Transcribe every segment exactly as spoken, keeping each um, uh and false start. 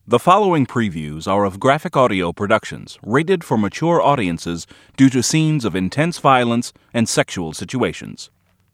The following previews are of Graphic Audio Productions, rated for mature audiences due to scenes of intense violence and sexual situations.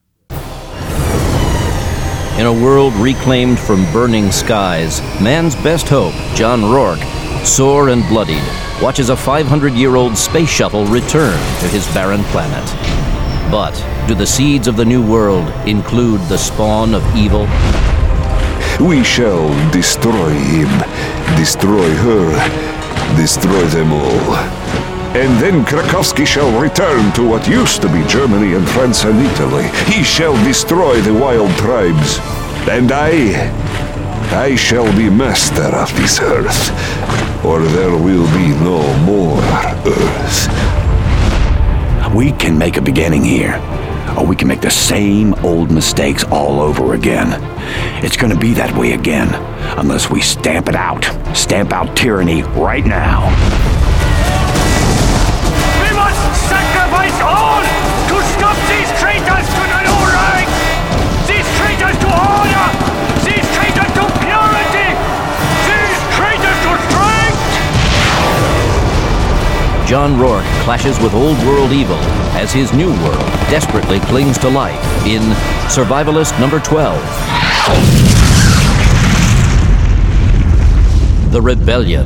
In a world reclaimed from burning skies, man's best hope, John Rourke, sore and bloodied, watches a five hundred year old space shuttle return to his barren planet. But do the seeds of the new world include the spawn of evil? We shall destroy him, destroy her, destroy them all. And then Krakowski shall return to what used to be Germany and France and Italy. He shall destroy the wild tribes. And I, I shall be master of this earth, or there will be no more earth. We can make a beginning here, or we can make the same old mistakes all over again. It's gonna be that way again, unless we stamp it out. Stamp out tyranny right now. We must sacrifice all to stop these traitors to the new Reich! These traitors to honor! These traitors to purity! These traitors to strength! John Rourke clashes with old world evil as his new world desperately clings to life in Survivalist number twelve. The Rebellion.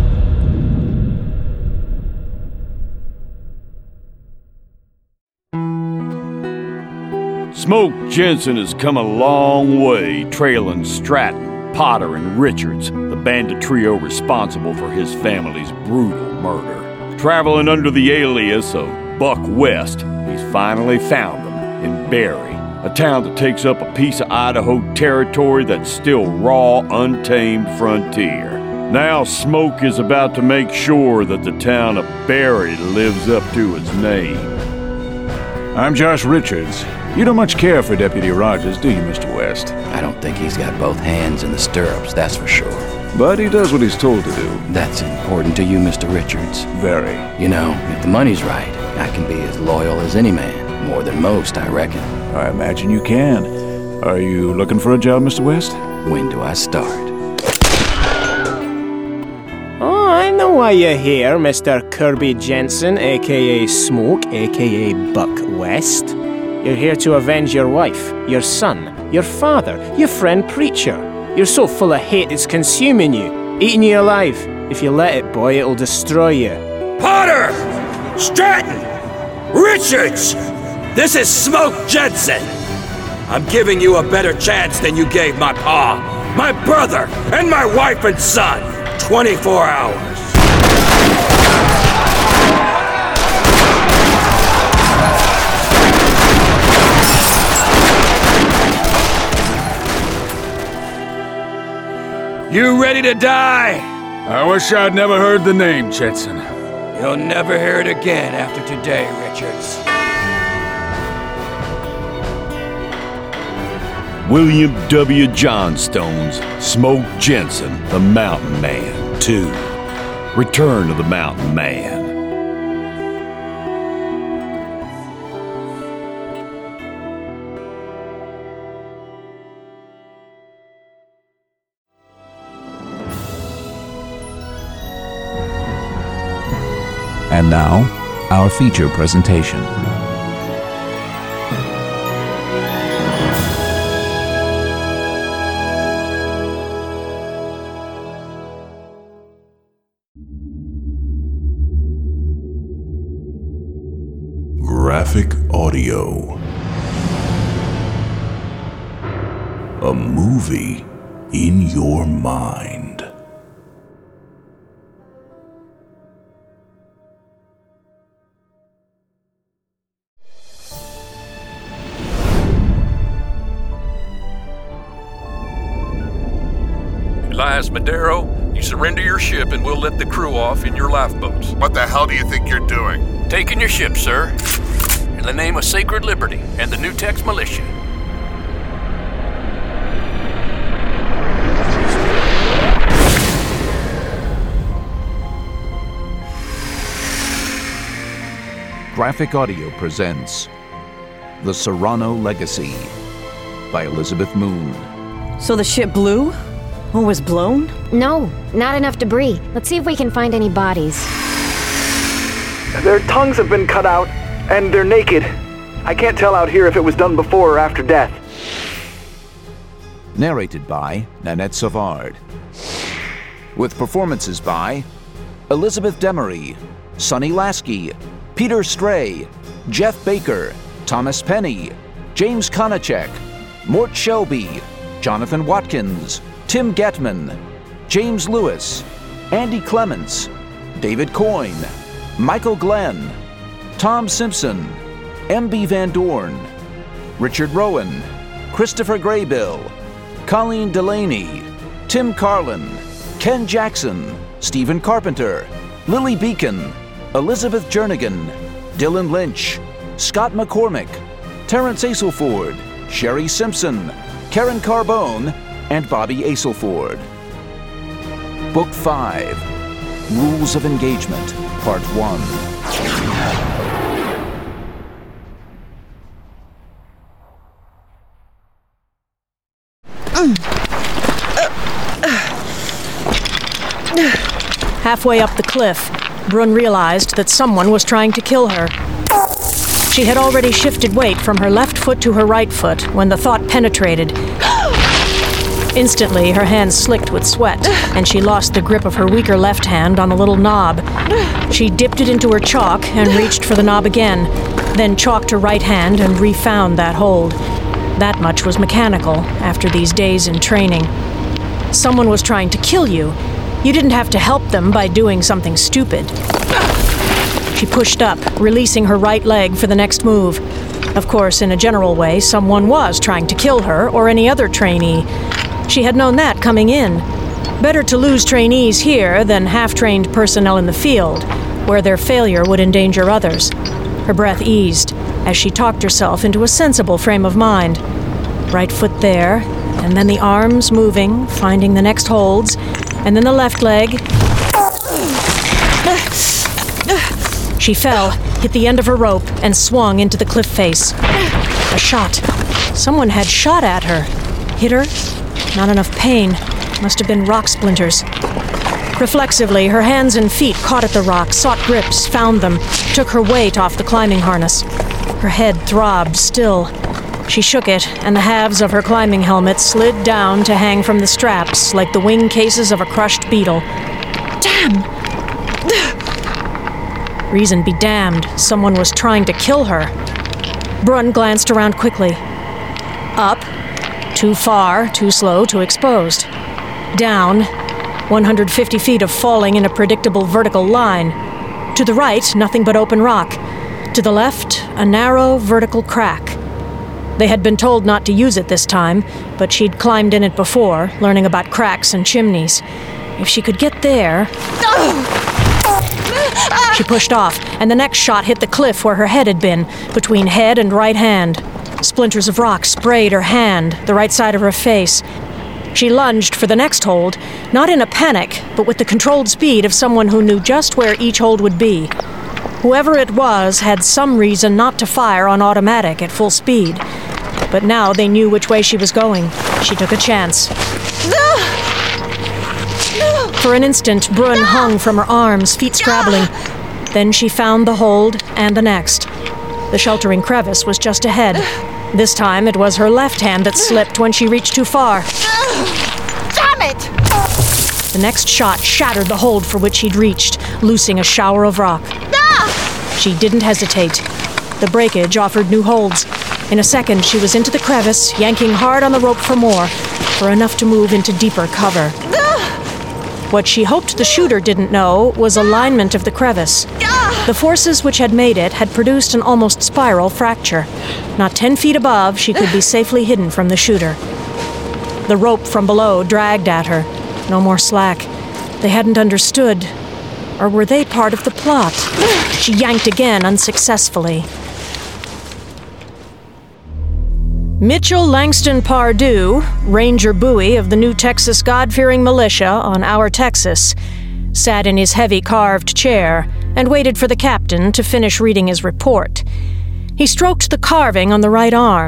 Smoke Jensen has come a long way trailing Stratton, Potter, and Richards, the bandit trio responsible for his family's brutal murder. Traveling under the alias of Buck West, he's finally found them in Barry, a town that takes up a piece of Idaho territory that's still raw, untamed frontier. Now Smoke is about to make sure that the town of Barry lives up to its name. I'm Josh Richards. You don't much care for Deputy Rogers, do you, Mister West? I don't think he's got both hands in the stirrups, that's for sure. But he does what he's told to do. That's important to you, Mister Richards. Very. You know, if the money's right, I can be as loyal as any man. More than most, I reckon. I imagine you can. Are you looking for a job, Mister West? When do I start? Oh, I know why you're here, Mister Kirby Jensen, a k a. Smoke, a k a. Buck West. You're here to avenge your wife, your son, your father, your friend Preacher. You're so full of hate it's consuming you, eating you alive. If you let it, boy, it'll destroy you. Potter! Stratton! Richards! This is Smoke Jensen! I'm giving you a better chance than you gave my pa, my brother, and my wife and son. twenty-four hours. You ready to die? I wish I'd never heard the name, Jetson. You'll never hear it again after today, Richards. William W. Johnstone's Smoke Jensen, the Mountain Man, two. Return of the Mountain Man. And now, our feature presentation. Graphic Audio. A movie in your mind. Elias Madero, you surrender your ship and we'll let the crew off in your lifeboats. What the hell do you think you're doing? Taking your ship, sir. In the name of Sacred Liberty and the New Tex Militia. Graphic Audio presents The Serrano Legacy by Elizabeth Moon. So the ship blew? Oh, was blown? No, not enough debris. Let's see if we can find any bodies. Their tongues have been cut out, and they're naked. I can't tell out here if it was done before or after death. Narrated by Nanette Savard. With performances by Elizabeth Demery, Sonny Lasky, Peter Stray, Jeff Baker, Thomas Penny, James Konachek, Mort Shelby, Jonathan Watkins, Tim Getman, James Lewis, Andy Clements, David Coyne, Michael Glenn, Tom Simpson, M B Van Dorn, Richard Rowan, Christopher Graybill, Colleen Delaney, Tim Carlin, Ken Jackson, Stephen Carpenter, Lily Beacon, Elizabeth Jernigan, Dylan Lynch, Scott McCormick, Terrence Aselford, Sherry Simpson, Karen Carbone, and Bobby Aselford. Book five, Rules of Engagement, Part one. Halfway up the cliff, Brun realized that someone was trying to kill her. She had already shifted weight from her left foot to her right foot when the thought penetrated. Instantly, her hands slicked with sweat, and she lost the grip of her weaker left hand on a little knob. She dipped it into her chalk and reached for the knob again, then chalked her right hand and refound that hold. That much was mechanical after these days in training. Someone was trying to kill you. You didn't have to help them by doing something stupid. She pushed up, releasing her right leg for the next move. Of course, in a general way, someone was trying to kill her or any other trainee. She had known that coming in. Better to lose trainees here than half-trained personnel in the field, where their failure would endanger others. Her breath eased as she talked herself into a sensible frame of mind. Right foot there, and then the arms moving, finding the next holds, and then the left leg. She fell, hit the end of her rope, and swung into the cliff face. A shot. Someone had shot at her. Hit her? Not enough pain. Must have been rock splinters. Reflexively, her hands and feet caught at the rock, sought grips, found them, took her weight off the climbing harness. Her head throbbed still. She shook it, and the halves of her climbing helmet slid down to hang from the straps like the wing cases of a crushed beetle. Damn! Reason be damned, someone was trying to kill her. Brun glanced around quickly. Up. Too far, too slow, too exposed. Down. one hundred fifty feet of falling in a predictable vertical line. To the right, nothing but open rock. To the left, a narrow vertical crack. They had been told not to use it this time, but she'd climbed in it before, learning about cracks and chimneys. If she could get there... She pushed off, and the next shot hit the cliff where her head had been, between head and right hand. Splinters of rock sprayed her hand, the right side of her face. She lunged for the next hold, not in a panic, but with the controlled speed of someone who knew just where each hold would be. Whoever it was had some reason not to fire on automatic at full speed. But now they knew which way she was going. She took a chance. For an instant, Brun hung from her arms, feet scrabbling. Then she found the hold and the next. The sheltering crevice was just ahead. This time it was her left hand that slipped when she reached too far. Damn it! The next shot shattered the hold for which she'd reached, loosing a shower of rock. She didn't hesitate. The breakage offered new holds. In a second, she was into the crevice, yanking hard on the rope for more, for enough to move into deeper cover. What she hoped the shooter didn't know was alignment of the crevice. The forces which had made it had produced an almost spiral fracture. Not ten feet above, she could be safely hidden from the shooter. The rope from below dragged at her. No more slack. They hadn't understood. Or were they part of the plot? She yanked again, unsuccessfully. Mitchell Langston Pardue, Ranger Bowie of the New Texas God-fearing Militia on Our Texas, sat in his heavy carved chair and waited for the captain to finish reading his report. He stroked the carving on the right arm,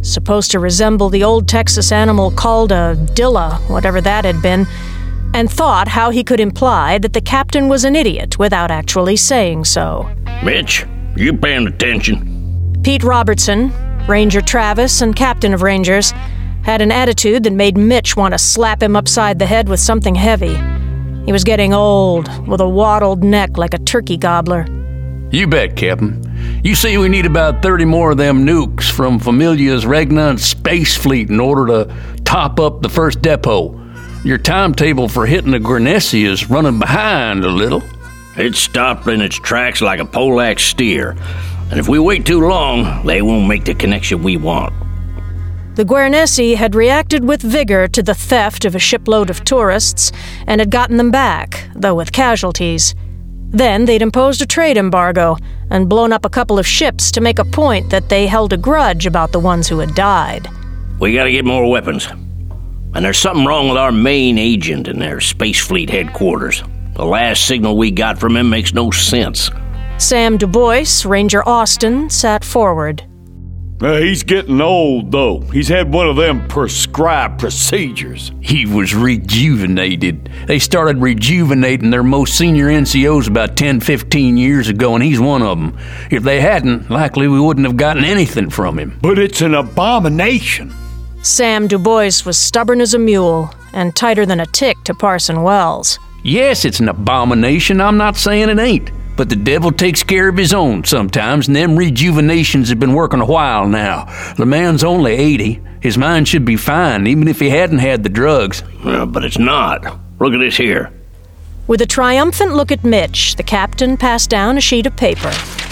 supposed to resemble the old Texas animal called a dilla, whatever that had been, and thought how he could imply that the captain was an idiot without actually saying so. Mitch, you paying attention? Pete Robertson, Ranger Travis and captain of Rangers, had an attitude that made Mitch want to slap him upside the head with something heavy. He was getting old, with a wattled neck like a turkey gobbler. You bet, Captain. You see, we need about thirty more of them nukes from Familia's Regnant Space Fleet in order to top up the first depot. Your timetable for hitting the Guernesey is running behind a little. It's stopped in its tracks like a Polack steer. And if we wait too long, they won't make the connection we want. The Guernesey had reacted with vigor to the theft of a shipload of tourists and had gotten them back, though with casualties. Then they'd imposed a trade embargo and blown up a couple of ships to make a point that they held a grudge about the ones who had died. We gotta get more weapons. And there's something wrong with our main agent in their Space Fleet headquarters. The last signal we got from him makes no sense. Sam Du Bois, Ranger Austin, sat forward. Uh, he's getting old, though. He's had one of them prescribed procedures. He was rejuvenated. They started rejuvenating their most senior N C Os about ten, fifteen years ago, and he's one of them. If they hadn't, likely we wouldn't have gotten anything from him. But it's an abomination. Sam Du Bois was stubborn as a mule and tighter than a tick to Parson Wells. Yes, it's an abomination. I'm not saying it ain't. But the devil takes care of his own sometimes, and them rejuvenations have been working a while now. The man's only eighty. His mind should be fine, even if he hadn't had the drugs. Uh, but it's not. Look at this here. With a triumphant look at Mitch, the captain passed down a sheet of paper.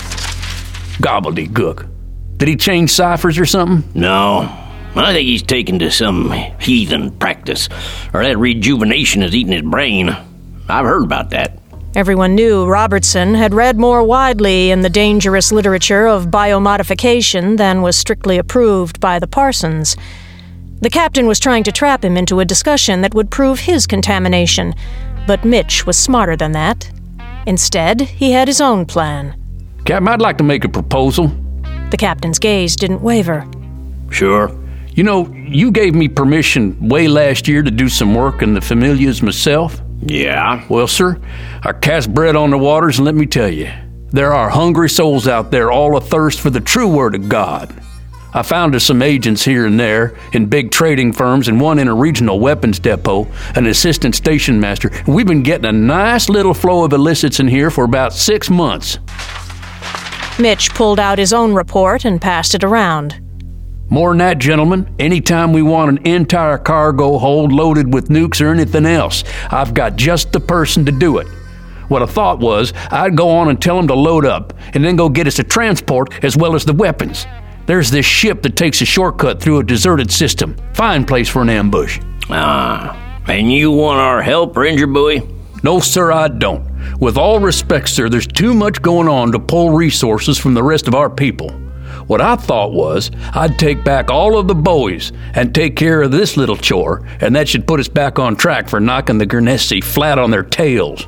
Gobbledygook. Did he change ciphers or something? No. I think he's taken to some heathen practice, or that rejuvenation is eating his brain. I've heard about that. Everyone knew Robertson had read more widely in the dangerous literature of biomodification than was strictly approved by the Parsons. The captain was trying to trap him into a discussion that would prove his contamination, but Mitch was smarter than that. Instead, he had his own plan. Captain, I'd like to make a proposal. The captain's gaze didn't waver. Sure. You know, you gave me permission way last year to do some work in the Familias myself. Yeah? Well, sir, I cast bread on the waters, and let me tell you, there are hungry souls out there all athirst for the true word of God. I found us some agents here and there in big trading firms and one in a regional weapons depot, an assistant station master. And we've been getting a nice little flow of illicits in here for about six months. Mitch pulled out his own report and passed it around. More than that, gentlemen, anytime we want an entire cargo hold loaded with nukes or anything else, I've got just the person to do it. What I thought was, I'd go on and tell them to load up, and then go get us a transport as well as the weapons. There's this ship that takes a shortcut through a deserted system. Fine place for an ambush. Ah, and you want our help, Ranger Bowie? No, sir, I don't. With all respect, sir, there's too much going on to pull resources from the rest of our people. What I thought was, I'd take back all of the Bowies and take care of this little chore, and that should put us back on track for knocking the Guernesey flat on their tails.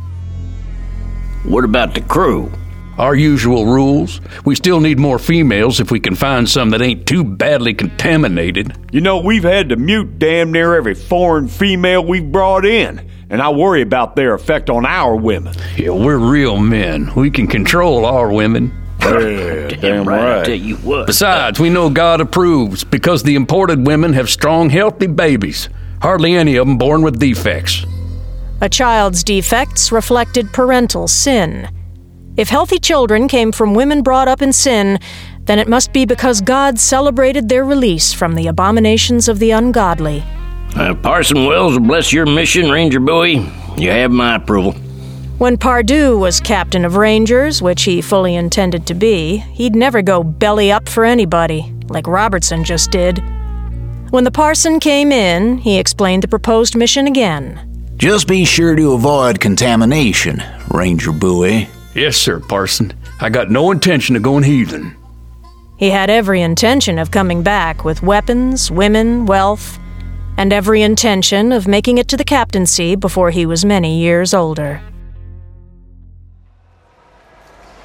What about the crew? Our usual rules. We still need more females if we can find some that ain't too badly contaminated. You know, we've had to mute damn near every foreign female we've brought in, and I worry about their effect on our women. Yeah, we're real men. We can control our women. Yeah, damn right. I tell you what. Besides, we know God approves because the imported women have strong, healthy babies. Hardly any of them born with defects. A child's defects reflected parental sin. If healthy children came from women brought up in sin, then it must be because God celebrated their release from the abominations of the ungodly. Uh, Parson Wells, bless your mission, Ranger Bowie. You have my approval. When Pardue was captain of Rangers, which he fully intended to be, he'd never go belly up for anybody, like Robertson just did. When the parson came in, he explained the proposed mission again. Just be sure to avoid contamination, Ranger Bowie. Yes, sir, Parson. I got no intention of going heathen. He had every intention of coming back with weapons, women, wealth, and every intention of making it to the captaincy before he was many years older.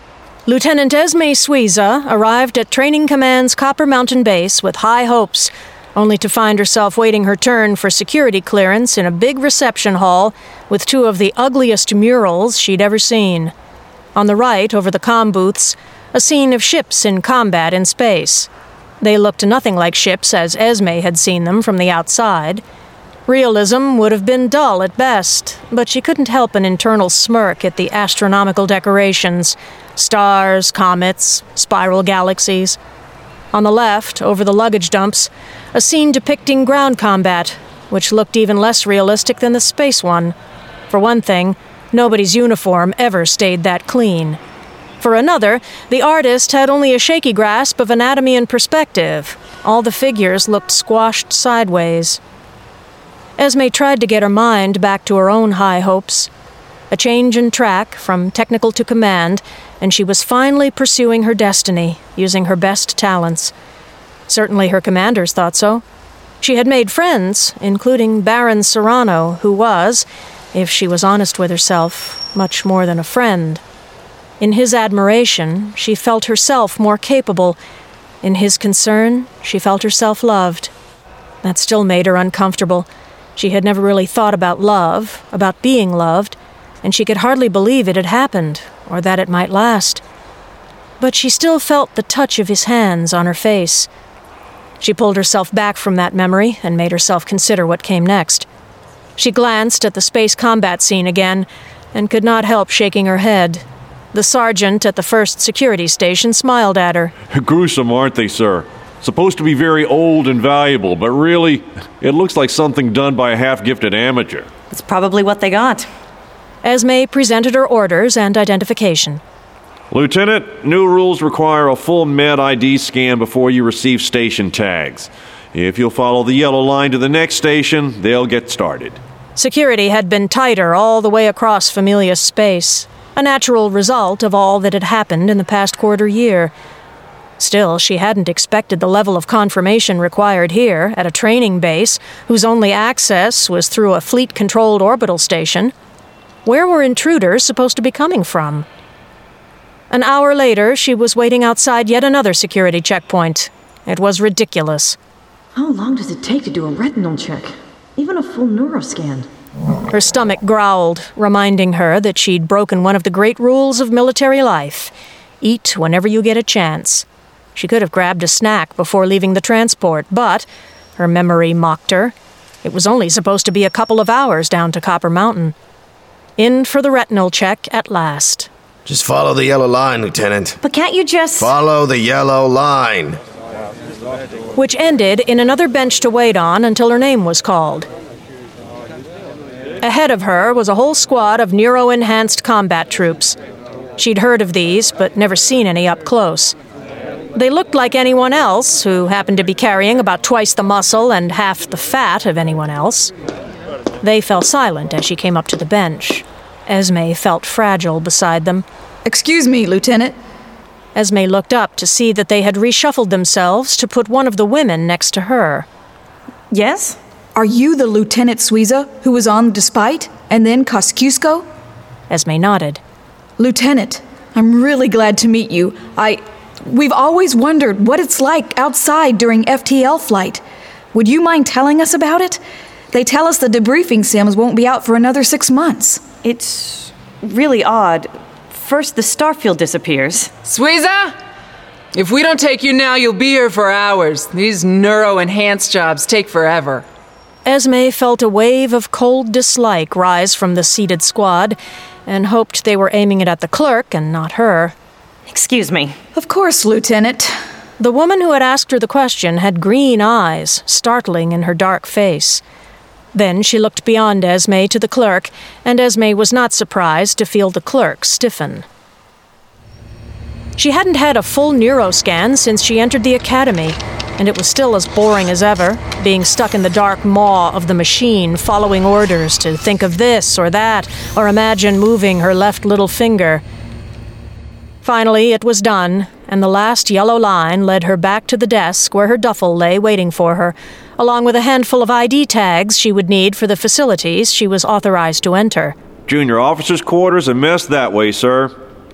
Lieutenant Esme Suiza arrived at Training Command's Copper Mountain Base with high hopes, only to find herself waiting her turn for security clearance in a big reception hall with two of the ugliest murals she'd ever seen. On the right, over the comm booths, a scene of ships in combat in space. They looked nothing like ships as Esme had seen them from the outside. Realism would have been dull at best, but she couldn't help an internal smirk at the astronomical decorations, stars, comets, spiral galaxies. On the left, over the luggage dumps, a scene depicting ground combat, which looked even less realistic than the space one. For one thing, nobody's uniform ever stayed that clean. For another, the artist had only a shaky grasp of anatomy and perspective. All the figures looked squashed sideways. Esme tried to get her mind back to her own high hopes. A change in track from technical to command, and she was finally pursuing her destiny, using her best talents. Certainly her commanders thought so. She had made friends, including Baron Serrano, who was, if she was honest with herself, much more than a friend. In his admiration, she felt herself more capable. In his concern, she felt herself loved. That still made her uncomfortable. She had never really thought about love, about being loved, and she could hardly believe it had happened, or that it might last. But she still felt the touch of his hands on her face. She pulled herself back from that memory and made herself consider what came next. She glanced at the space combat scene again and could not help shaking her head. The sergeant at the first security station smiled at her. Gruesome, aren't they, sir? Supposed to be very old and valuable, but really, it looks like something done by a half-gifted amateur. That's probably what they got. Esme presented her orders and identification. Lieutenant, new rules require a full med I D scan before you receive station tags. If you'll follow the yellow line to the next station, they'll get started. Security had been tighter all the way across Familia's space, a natural result of all that had happened in the past quarter year. Still, she hadn't expected the level of confirmation required here, at a training base, whose only access was through a fleet-controlled orbital station. Where were intruders supposed to be coming from? An hour later, she was waiting outside yet another security checkpoint. It was ridiculous. How long does it take to do a retinal check? Even a full neuroscan? Her stomach growled, reminding her that she'd broken one of the great rules of military life. Eat whenever you get a chance. She could have grabbed a snack before leaving the transport, but her memory mocked her. It was only supposed to be a couple of hours down to Copper Mountain. In for the retinal check at last. Just follow the yellow line, Lieutenant. But can't you just... Follow the yellow line. Which ended in another bench to wait on until her name was called. Ahead of her was a whole squad of neuro-enhanced combat troops. She'd heard of these, but never seen any up close. They looked like anyone else, who happened to be carrying about twice the muscle and half the fat of anyone else. They fell silent as she came up to the bench. Esme felt fragile beside them. Excuse me, Lieutenant. Esme looked up to see that they had reshuffled themselves to put one of the women next to her. Yes? Are you the Lieutenant Suiza who was on Despite, and then Kosciuszko? Esme nodded. Lieutenant, I'm really glad to meet you. I... We've always wondered what it's like outside during F T L flight. Would you mind telling us about it? They tell us the debriefing sims won't be out for another six months. It's really odd. First, the starfield disappears. Suiza! If we don't take you now, you'll be here for hours. These neuro-enhanced jobs take forever. Esme felt a wave of cold dislike rise from the seated squad and hoped they were aiming it at the clerk and not her. Excuse me. Of course, Lieutenant. The woman who had asked her the question had green eyes, startling in her dark face. Then she looked beyond Esme to the clerk, and Esme was not surprised to feel the clerk stiffen. She hadn't had a full neuroscan since she entered the academy, and it was still as boring as ever, being stuck in the dark maw of the machine, following orders to think of this or that, or imagine moving her left little finger. Finally, it was done, and the last yellow line led her back to the desk where her duffel lay waiting for her, along with a handful of I D tags she would need for the facilities she was authorized to enter. Junior officers' quarters and mess that way, sir.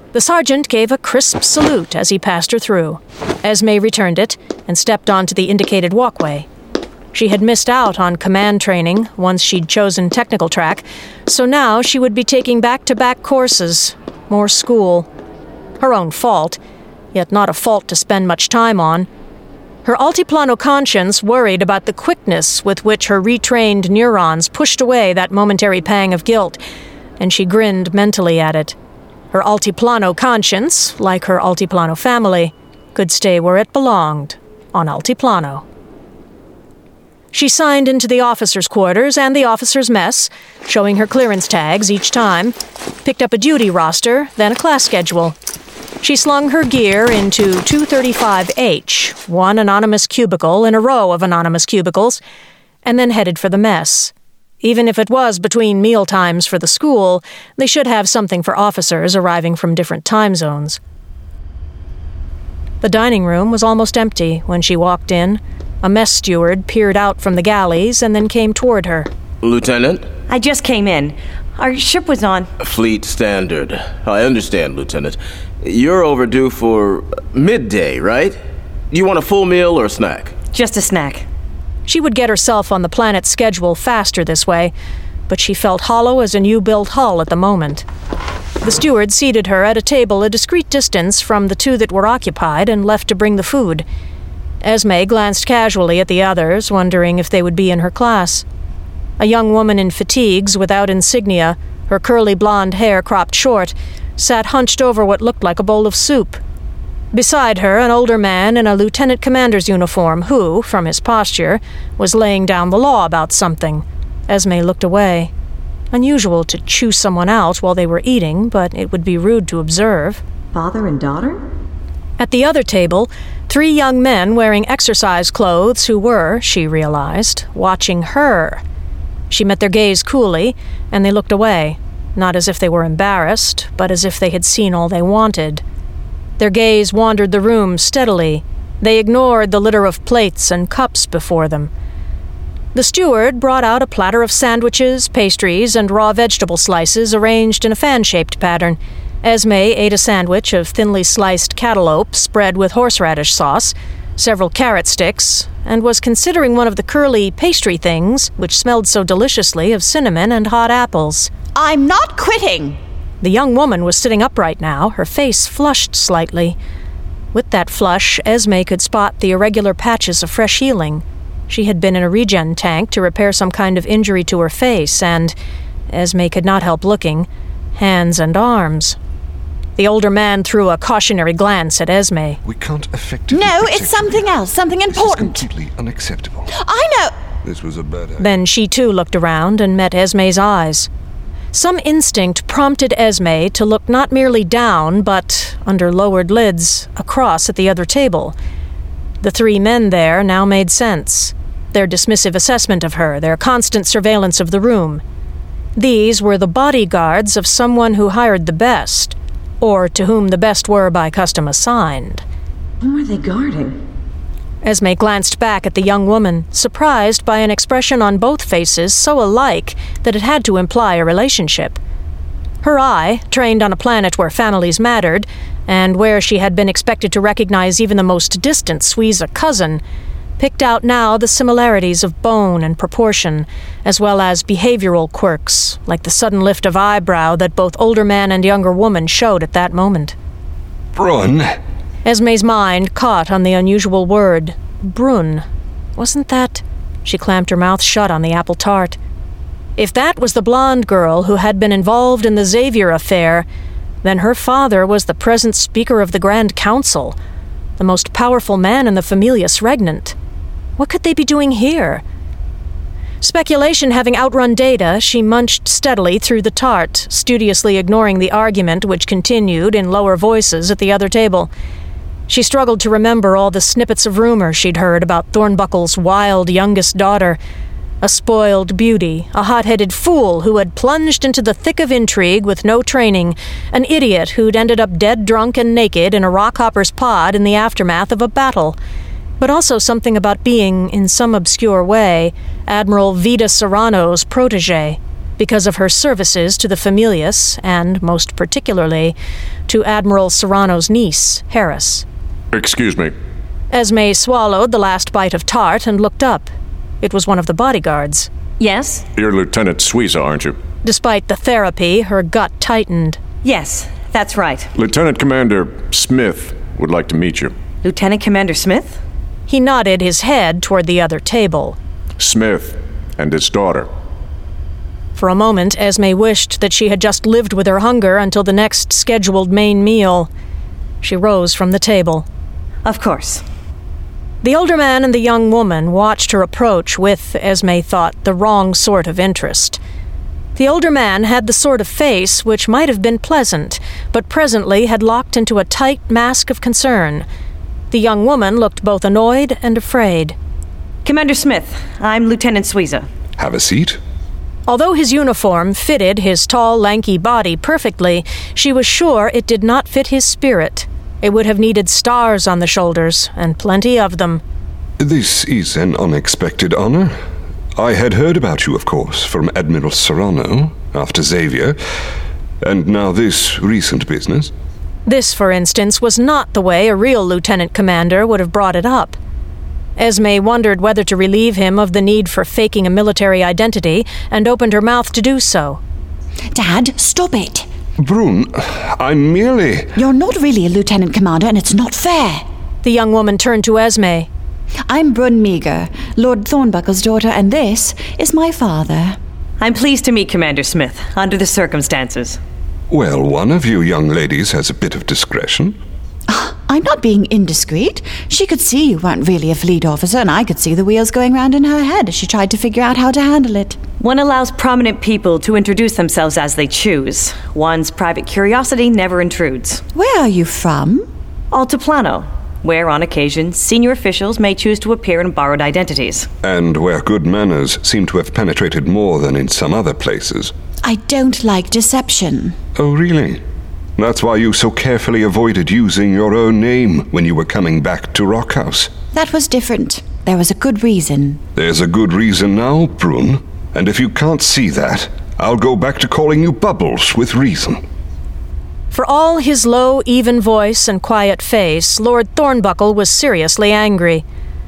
The sergeant gave a crisp salute as he passed her through. Esme returned it and stepped onto the indicated walkway. She had missed out on command training once she'd chosen technical track, so now she would be taking back-to-back courses, more school. Her own fault, yet not a fault to spend much time on. Her altiplano conscience worried about the quickness with which her retrained neurons pushed away that momentary pang of guilt, and she grinned mentally at it. Her altiplano conscience, like her altiplano family, could stay where it belonged, on Altiplano. She signed into the officers' quarters and the officers' mess, showing her clearance tags each time, picked up a duty roster, then a class schedule. She slung her gear into two thirty-five H, one anonymous cubicle in a row of anonymous cubicles, and then headed for the mess. Even if it was between meal times for the school, they should have something for officers arriving from different time zones. The dining room was almost empty when she walked in. A mess steward peered out from the galleys and then came toward her. Lieutenant? I just came in. Our ship was on Fleet Standard. I understand, Lieutenant. You're overdue for midday, right? You want a full meal or a snack? Just a snack. She would get herself on the planet's schedule faster this way, but she felt hollow as a new-built hull at the moment. The steward seated her at a table a discreet distance from the two that were occupied and left to bring the food. Esme glanced casually at the others, wondering if they would be in her class. A young woman in fatigues without insignia, her curly blonde hair cropped short, sat hunched over what looked like a bowl of soup. Beside her, an older man in a lieutenant commander's uniform who, from his posture, was laying down the law about something. Esme looked away. Unusual to chew someone out while they were eating, but it would be rude to observe. Father and daughter? At the other table, three young men wearing exercise clothes who were, she realized, watching her. She met their gaze coolly, and they looked away, not as if they were embarrassed, but as if they had seen all they wanted. Their gaze wandered the room steadily. They ignored the litter of plates and cups before them. The steward brought out a platter of sandwiches, pastries, and raw vegetable slices arranged in a fan-shaped pattern. Esme ate a sandwich of thinly sliced cantaloupe spread with horseradish sauce, several carrot sticks, and was considering one of the curly pastry things, which smelled so deliciously of cinnamon and hot apples. I'm not quitting! The young woman was sitting upright now, her face flushed slightly. With that flush, Esme could spot the irregular patches of fresh healing. She had been in a regen tank to repair some kind of injury to her face, and Esme could not help looking. Hands and arms. The older man threw a cautionary glance at Esme. We can't effectively... No, it's something else, something important. This is completely unacceptable. I know... This was a bad idea. Then she too looked around and met Esme's eyes. Some instinct prompted Esme to look not merely down, but, under lowered lids, across at the other table. The three men there now made sense. Their dismissive assessment of her, their constant surveillance of the room. These were the bodyguards of someone who hired the best, or to whom the best were by custom assigned. Who are they guarding? Esme glanced back at the young woman, surprised by an expression on both faces so alike that it had to imply a relationship. Her eye, trained on a planet where families mattered, and where she had been expected to recognize even the most distant Suiza cousin, picked out now the similarities of bone and proportion, as well as behavioral quirks, like the sudden lift of eyebrow that both older man and younger woman showed at that moment. Brun. Esme's mind caught on the unusual word, Brun. Wasn't that... She clamped her mouth shut on the apple tart. If that was the blonde girl who had been involved in the Xavier affair, then her father was the present Speaker of the Grand Council, the most powerful man in the Familius Regnant. What could they be doing here? Speculation having outrun data, she munched steadily through the tart, studiously ignoring the argument which continued in lower voices at the other table. She struggled to remember all the snippets of rumor she'd heard about Thornbuckle's wild youngest daughter, a spoiled beauty, a hot-headed fool who had plunged into the thick of intrigue with no training, an idiot who'd ended up dead drunk and naked in a rockhopper's pod in the aftermath of a battle, but also something about being, in some obscure way, Admiral Vida Serrano's protégé. because of her services to the Familius and, most particularly, to Admiral Serrano's niece, Harris. Excuse me. Esme swallowed the last bite of tart and looked up. It was one of the bodyguards. Yes? You're Lieutenant Suiza, aren't you? Despite the therapy, her gut tightened. Yes, that's right. Lieutenant Commander Smith would like to meet you. Lieutenant Commander Smith? He nodded his head toward the other table. Smith and his daughter. For a moment, Esme wished that she had just lived with her hunger until the next scheduled main meal. She rose from the table. Of course. The older man and the young woman watched her approach with, Esme thought, the wrong sort of interest. The older man had the sort of face which might have been pleasant, but presently had locked into a tight mask of concern. The young woman looked both annoyed and afraid. Commander Smith, I'm Lieutenant Suiza. Have a seat. Although his uniform fitted his tall, lanky body perfectly, she was sure it did not fit his spirit. It would have needed stars on the shoulders, and plenty of them. This is an unexpected honor. I had heard about you, of course, from Admiral Serrano, after Xavier, and now this recent business. This, for instance, was not the way a real lieutenant commander would have brought it up. Esme wondered whether to relieve him of the need for faking a military identity, and opened her mouth to do so. Dad, stop it. Brun, I'm merely... You're not really a lieutenant commander, and it's not fair. The young woman turned to Esme. I'm Brun Meager, Lord Thornbuckle's daughter, and this is my father. I'm pleased to meet Commander Smith, under the circumstances. Well, one of you young ladies has a bit of discretion. I'm not being indiscreet. She could see you weren't really a fleet officer, and I could see the wheels going round in her head as she tried to figure out how to handle it. One allows prominent people to introduce themselves as they choose. One's private curiosity never intrudes. Where are you from? Altiplano, where on occasion senior officials may choose to appear in borrowed identities. And where good manners seem to have penetrated more than in some other places. I don't like deception. Oh, really? That's why you so carefully avoided using your own name when you were coming back to Rockhouse. That was different. There was a good reason. There's a good reason now, Brun. And if you can't see that, I'll go back to calling you Bubbles with reason. For all his low, even voice and quiet face, Lord Thornbuckle was seriously angry.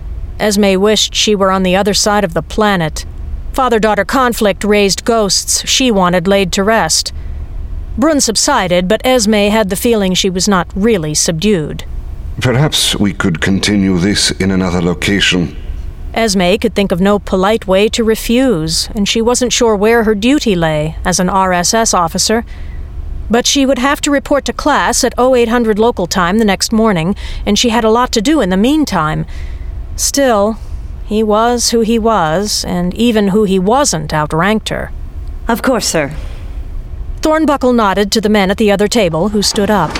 Esme wished she were on the other side of the planet. Father-daughter conflict raised ghosts she wanted laid to rest. Brun subsided, but Esme had the feeling she was not really subdued. Perhaps we could continue this in another location. Esme could think of no polite way to refuse, and she wasn't sure where her duty lay as an R S S officer. But she would have to report to class at oh eight hundred local time the next morning, and she had a lot to do in the meantime. Still, he was who he was, and even who he wasn't outranked her. Of course, sir. Thornbuckle nodded to the men at the other table, who stood up.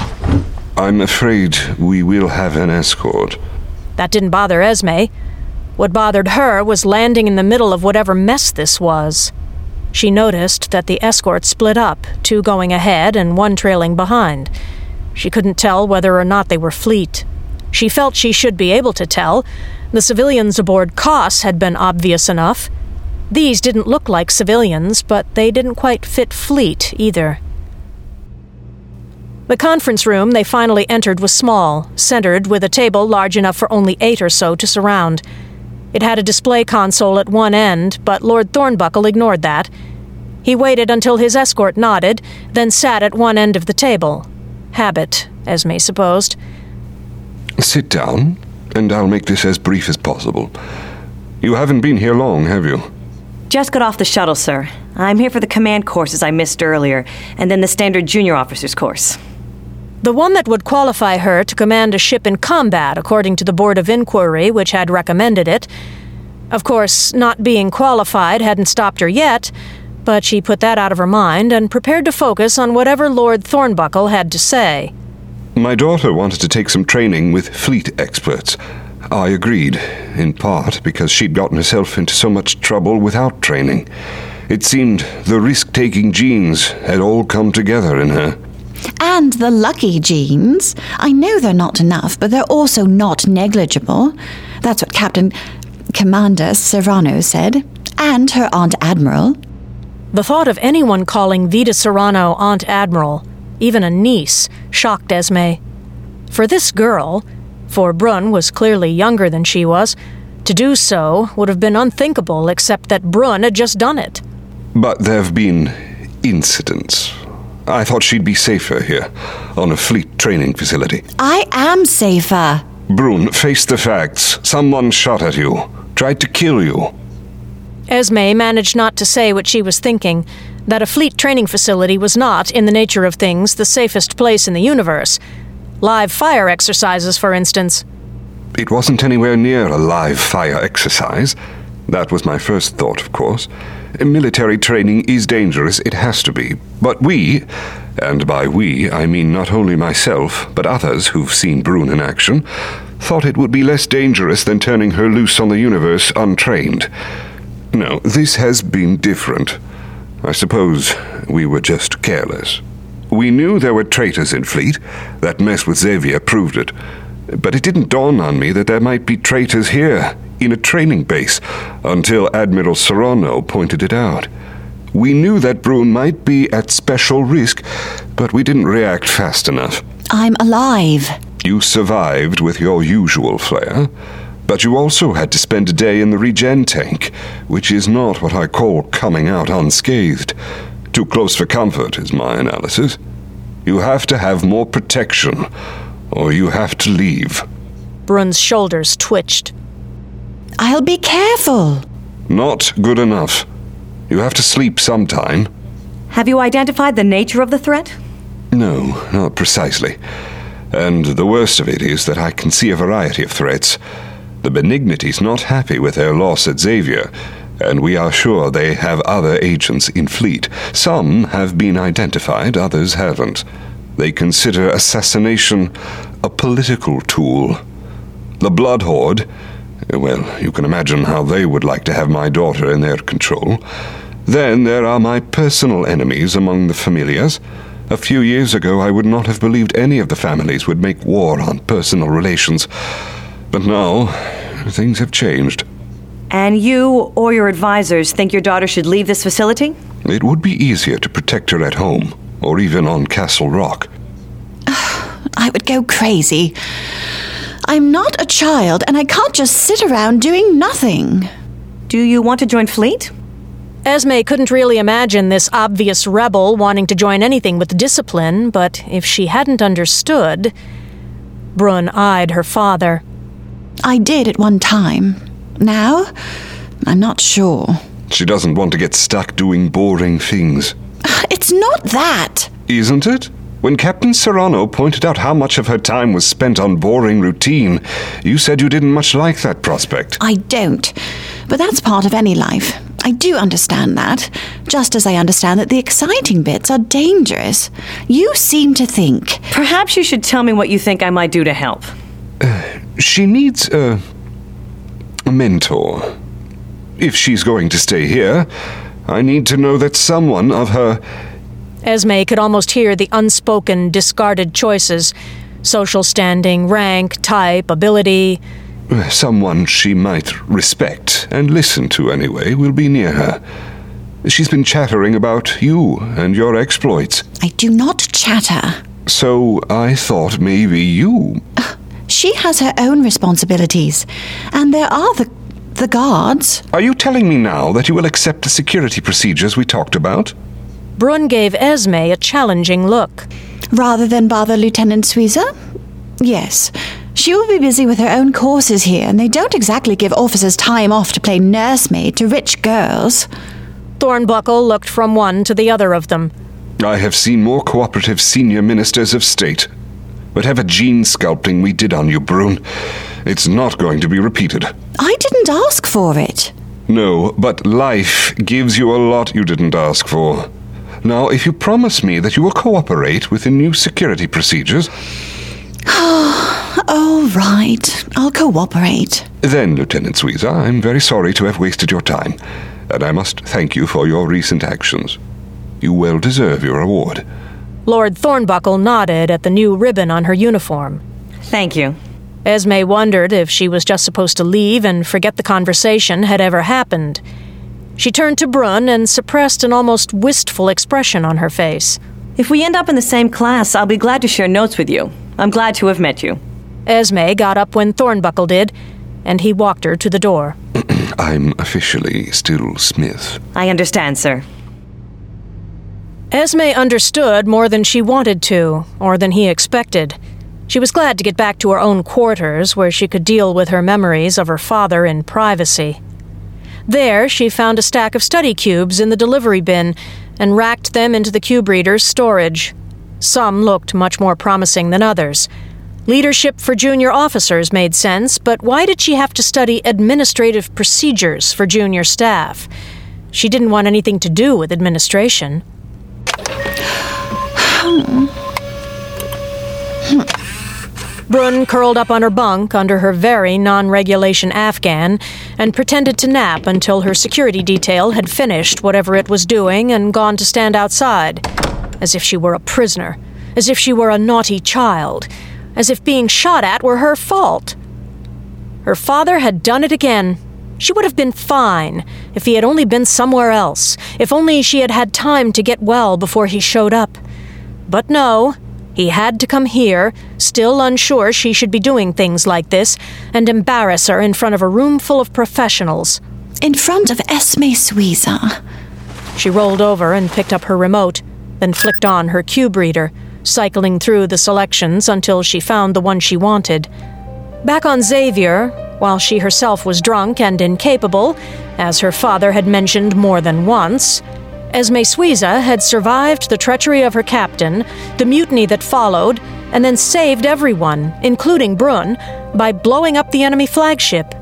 I'm afraid we will have an escort. That didn't bother Esme. What bothered her was landing in the middle of whatever mess this was. She noticed that the escort split up, two going ahead and one trailing behind. She couldn't tell whether or not they were fleet. She felt she should be able to tell. The civilians aboard Koss had been obvious enough. These didn't look like civilians, but they didn't quite fit fleet either. The conference room they finally entered was small, centered with a table large enough for only eight or so to surround. It had a display console at one end, but Lord Thornbuckle ignored that. He waited until his escort nodded, then sat at one end of the table. Habit, Esme supposed. Sit down, and I'll make this as brief as possible. You haven't been here long, have you? Just got off the shuttle, sir. I'm here for the command courses I missed earlier, and then the standard junior officers course. The one that would qualify her to command a ship in combat, according to the Board of Inquiry, which had recommended it. Of course, not being qualified hadn't stopped her yet, but she put that out of her mind and prepared to focus on whatever Lord Thornbuckle had to say. My daughter wanted to take some training with fleet experts. I agreed, in part because she'd gotten herself into so much trouble without training. It seemed the risk-taking genes had all come together in her. And the lucky genes. I know they're not enough, but they're also not negligible. That's what Captain Commander Serrano said. And her Aunt Admiral. The thought of anyone calling Vida Serrano Aunt Admiral, even a niece, shocked Esme. For this girl, for Brun was clearly younger than she was, to do so would have been unthinkable except that Brun had just done it. But there have been incidents. I thought she'd be safer here, on a fleet training facility. I am safer. Brun, face the facts. Someone shot at you, tried to kill you. Esme managed not to say what she was thinking, that a fleet training facility was not, in the nature of things, the safest place in the universe. Live fire exercises, for instance. It wasn't anywhere near a live fire exercise. That was my first thought, of course. Military training is dangerous, it has to be. But we, and by we I mean not only myself, but others who've seen Brun in action, thought it would be less dangerous than turning her loose on the universe untrained. No, this has been different. I suppose we were just careless. We knew there were traitors in Fleet. That mess with Xavier proved it. But it didn't dawn on me that there might be traitors here, in a training base, until Admiral Serrano pointed it out. We knew that Brun might be at special risk, but we didn't react fast enough. I'm alive. You survived with your usual flair, but you also had to spend a day in the regen tank, which is not what I call coming out unscathed. Too close for comfort, is my analysis. You have to have more protection, or you have to leave. Brun's shoulders twitched. I'll be careful. Not good enough. You have to sleep sometime. Have you identified the nature of the threat? No, not precisely. And the worst of it is that I can see a variety of threats. The Benignity's not happy with their loss at Xavier, and we are sure they have other agents in Fleet. Some have been identified, others haven't. They consider assassination a political tool. The Blood Horde, well, you can imagine how they would like to have my daughter in their control. Then there are my personal enemies among the familiars. A few years ago I would not have believed any of the families would make war on personal relations. But now, things have changed. And you or your advisors think your daughter should leave this facility? It would be easier to protect her at home, or even on Castle Rock. I would go crazy. I'm not a child, and I can't just sit around doing nothing. Do you want to join Fleet? Esme couldn't really imagine this obvious rebel wanting to join anything with discipline, but if she hadn't understood... Brun eyed her father. I did at one time. Now, I'm not sure. She doesn't want to get stuck doing boring things. It's not that. Isn't it? When Captain Serrano pointed out how much of her time was spent on boring routine, you said you didn't much like that prospect. I don't. But that's part of any life. I do understand that, just as I understand that the exciting bits are dangerous. You seem to think... Perhaps you should tell me what you think I might do to help. Uh, she needs a... a mentor. If she's going to stay here, I need to know that someone of her... Esme could almost hear the unspoken, discarded choices. Social standing, rank, type, ability... Someone she might respect and listen to anyway will be near her. She's been chattering about you and your exploits. I do not chatter. So I thought maybe you... Uh, she has her own responsibilities. And there are the... the guards. Are you telling me now that you will accept the security procedures we talked about? Brun gave Esme a challenging look. Rather than bother Lieutenant Suiza? Yes. She will be busy with her own courses here, and they don't exactly give officers time off to play nursemaid to rich girls. Thornbuckle looked from one to the other of them. I have seen more cooperative senior ministers of state. Whatever gene sculpting we did on you, Brun, it's not going to be repeated. I didn't ask for it. No, but life gives you a lot you didn't ask for. Now, if you promise me that you will cooperate with the new security procedures... All right, I'll cooperate. Then, Lieutenant Suiza, I'm very sorry to have wasted your time, and I must thank you for your recent actions. You well deserve your reward. Lord Thornbuckle nodded at the new ribbon on her uniform. Thank you. Esme wondered if she was just supposed to leave and forget the conversation had ever happened. She turned to Brun and suppressed an almost wistful expression on her face. If we end up in the same class, I'll be glad to share notes with you. I'm glad to have met you. Esme got up when Thornbuckle did, and he walked her to the door. I'm officially still Smith. I understand, sir. Esme understood more than she wanted to, or than he expected. She was glad to get back to her own quarters, where she could deal with her memories of her father in privacy. There, she found a stack of study cubes in the delivery bin and racked them into the cube reader's storage. Some looked much more promising than others. Leadership for junior officers made sense, but why did she have to study administrative procedures for junior staff? She didn't want anything to do with administration. Brun curled up on her bunk under her very non-regulation Afghan and pretended to nap until her security detail had finished whatever it was doing and gone to stand outside, as if she were a prisoner, as if she were a naughty child, as if being shot at were her fault. Her father had done it again. She would have been fine if he had only been somewhere else, if only she had had time to get well before he showed up. But no, he had to come here, still unsure she should be doing things like this, and embarrass her in front of a room full of professionals. In front of Esme Suiza. She rolled over and picked up her remote, then flicked on her cube reader, cycling through the selections until she found the one she wanted. Back on Xavier, while she herself was drunk and incapable, as her father had mentioned more than once, Esme Suiza had survived the treachery of her captain, the mutiny that followed, and then saved everyone, including Brun, by blowing up the enemy flagship.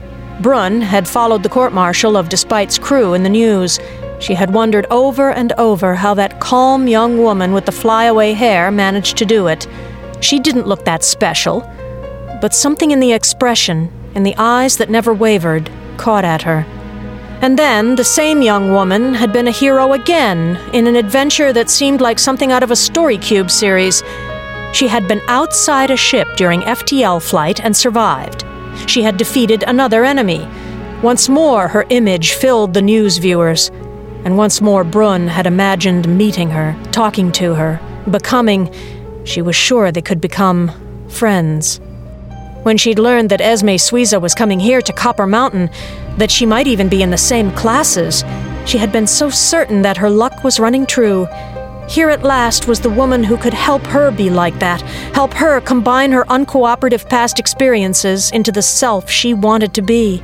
Brun had followed the court-martial of Despite's crew in the news. She had wondered over and over how that calm young woman with the flyaway hair managed to do it. She didn't look that special, but something in the expression, in the eyes that never wavered, caught at her. And then, the same young woman had been a hero again in an adventure that seemed like something out of a Story Cube series. She had been outside a ship during F T L flight and survived. She had defeated another enemy. Once more, her image filled the news viewers. And once more, Brun had imagined meeting her, talking to her, becoming... She was sure they could become friends. When she'd learned that Esme Suiza was coming here to Copper Mountain, that she might even be in the same classes, she had been so certain that her luck was running true. Here at last was the woman who could help her be like that, help her combine her uncooperative past experiences into the self she wanted to be.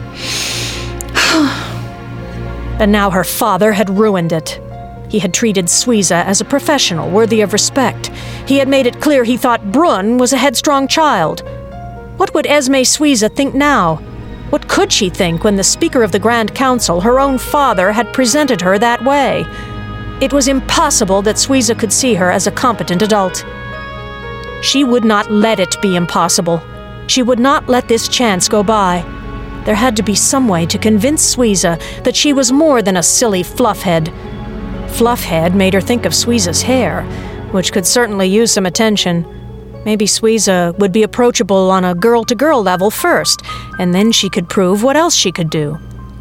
And now her father had ruined it. He had treated Suiza as a professional worthy of respect. He had made it clear he thought Brun was a headstrong child. What would Esme Suiza think now? What could she think when the Speaker of the Grand Council, her own father, had presented her that way? It was impossible that Suiza could see her as a competent adult. She would not let it be impossible. She would not let this chance go by. There had to be some way to convince Suiza that she was more than a silly fluffhead. Fluffhead made her think of Suiza's hair, which could certainly use some attention. Maybe Suiza would be approachable on a girl-to-girl level first, and then she could prove what else she could do.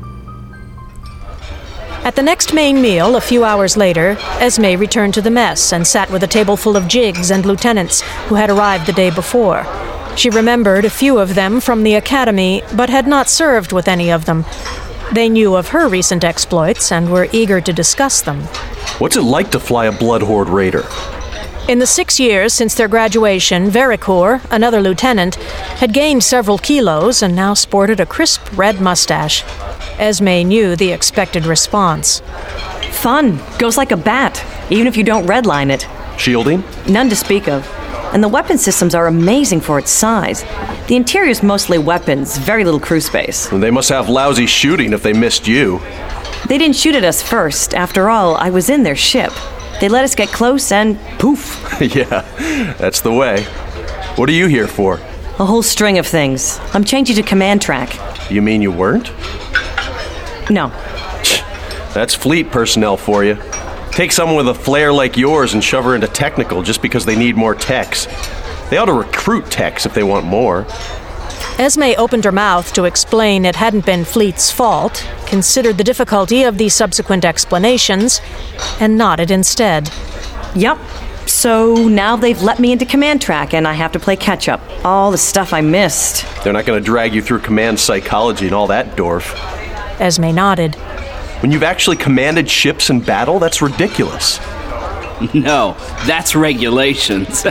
At the next main meal, a few hours later, Esme returned to the mess and sat with a table full of jigs and lieutenants who had arrived the day before. She remembered a few of them from the academy, but had not served with any of them. They knew of her recent exploits and were eager to discuss them. What's it like to fly a Blood Horde raider? In the six years since their graduation, Vericourt, another lieutenant, had gained several kilos and now sported a crisp red mustache. Esme knew the expected response. Fun. Goes like a bat, even if you don't redline it. Shielding? None to speak of. And the weapon systems are amazing for its size. The interior's mostly weapons, very little crew space. They must have lousy shooting if they missed you. They didn't shoot at us first. After all, I was in their ship. They let us get close and poof. Yeah, that's the way. What are you here for? A whole string of things. I'm changing to command track. You mean you weren't? No. That's fleet personnel for you. Take someone with a flair like yours and shove her into technical just because they need more techs. They ought to recruit techs if they want more. Esme opened her mouth to explain it hadn't been Fleet's fault, considered the difficulty of the subsequent explanations, and nodded instead. Yep. So now they've let me into command track and I have to play catch-up. All the stuff I missed. They're not going to drag you through command psychology and all that, Dorf. Esme nodded. When you've actually commanded ships in battle, that's ridiculous. No, that's regulations.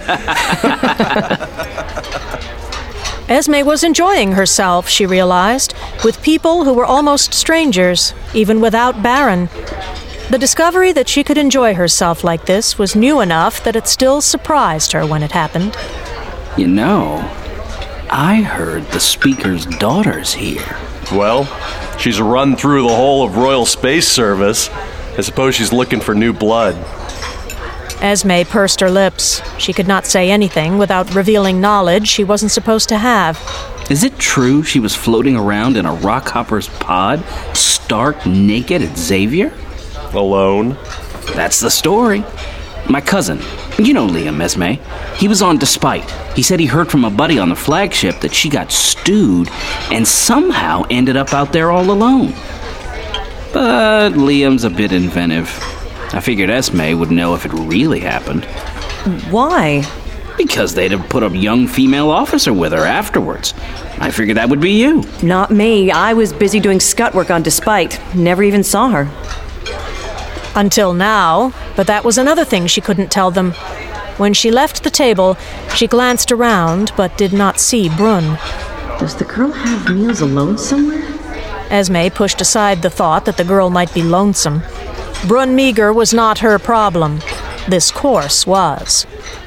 Esme was enjoying herself, she realized, with people who were almost strangers, even without Baron. The discovery that she could enjoy herself like this was new enough that it still surprised her when it happened. You know, I heard the Speaker's daughter's here. Well, she's run through the whole of Royal Space Service. I suppose she's looking for new blood. Esme pursed her lips. She could not say anything without revealing knowledge she wasn't supposed to have. Is it true she was floating around in a rockhopper's pod, stark naked at Xavier? Alone? That's the story. My cousin, you know Liam, Esme, he was on Despite. He said he heard from a buddy on the flagship that she got stewed and somehow ended up out there all alone. But Liam's a bit inventive. I figured Esme would know if it really happened. Why? Because they'd have put a young female officer with her afterwards. I figured that would be you. Not me. I was busy doing scut work on Despite. Never even saw her. Until now, but that was another thing she couldn't tell them. When she left the table, she glanced around but did not see Brunn. Does the girl have meals alone somewhere? Esme pushed aside the thought that the girl might be lonesome. Brunn Meager was not her problem. This course was.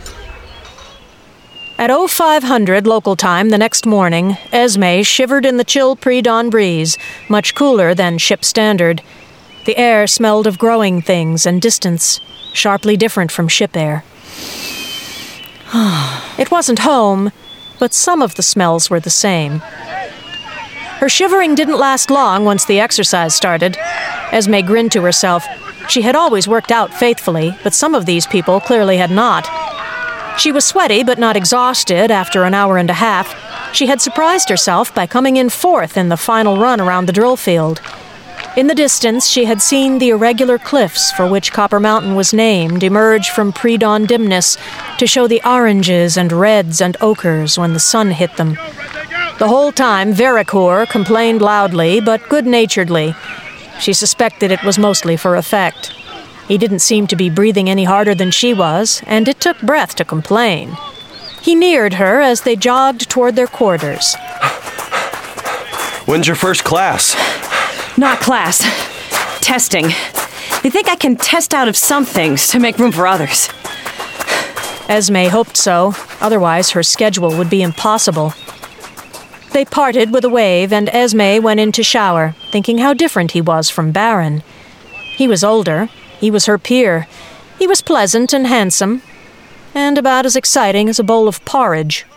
At oh five hundred local time the next morning, Esme shivered in the chill pre-dawn breeze, much cooler than ship standard. The air smelled of growing things and distance, sharply different from ship air. It wasn't home, but some of the smells were the same. Her shivering didn't last long once the exercise started. Esme grinned to herself. She had always worked out faithfully, but some of these people clearly had not. She was sweaty but not exhausted after an hour and a half. She had surprised herself by coming in fourth in the final run around the drill field. In the distance, she had seen the irregular cliffs for which Copper Mountain was named emerge from pre-dawn dimness to show the oranges and reds and ochres when the sun hit them. The whole time, Vericourt complained loudly but good-naturedly. She suspected it was mostly for effect. He didn't seem to be breathing any harder than she was, and it took breath to complain. He neared her as they jogged toward their quarters. When's your first class? Not class. Testing. They think I can test out of some things to make room for others. Esme hoped so. Otherwise, her schedule would be impossible. They parted with a wave, and Esme went in to shower, thinking how different he was from Baron. He was older. He was her peer. He was pleasant and handsome, and about as exciting as a bowl of porridge.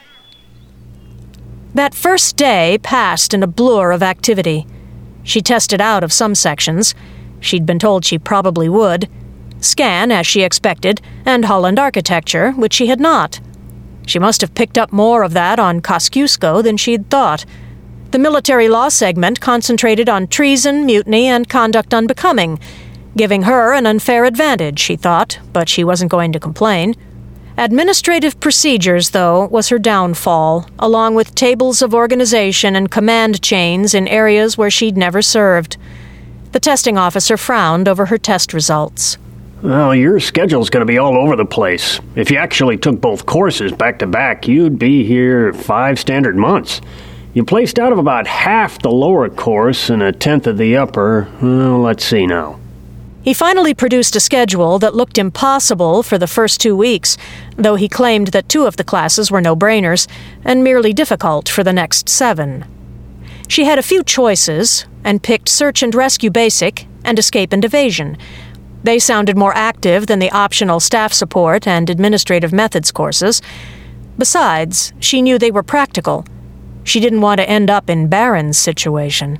That first day passed in a blur of activity. She tested out of some sections. She'd been told she probably would. Scan, as she expected, and Holland architecture, which she had not. She must have picked up more of that on Kosciuszko than she'd thought. The military law segment concentrated on treason, mutiny, and conduct unbecoming, giving her an unfair advantage, she thought, but she wasn't going to complain. Administrative procedures, though, was her downfall, along with tables of organization and command chains in areas where she'd never served. The testing officer frowned over her test results. Well, your schedule's going to be all over the place. If you actually took both courses back to back, you'd be here five standard months. You placed out of about half the lower course and a tenth of the upper. Well, let's see now. He finally produced a schedule that looked impossible for the first two weeks, though he claimed that two of the classes were no-brainers and merely difficult for the next seven. She had a few choices and picked Search and Rescue Basic and Escape and Evasion. They sounded more active than the optional Staff Support and Administrative Methods courses. Besides, she knew they were practical. She didn't want to end up in Baron's situation.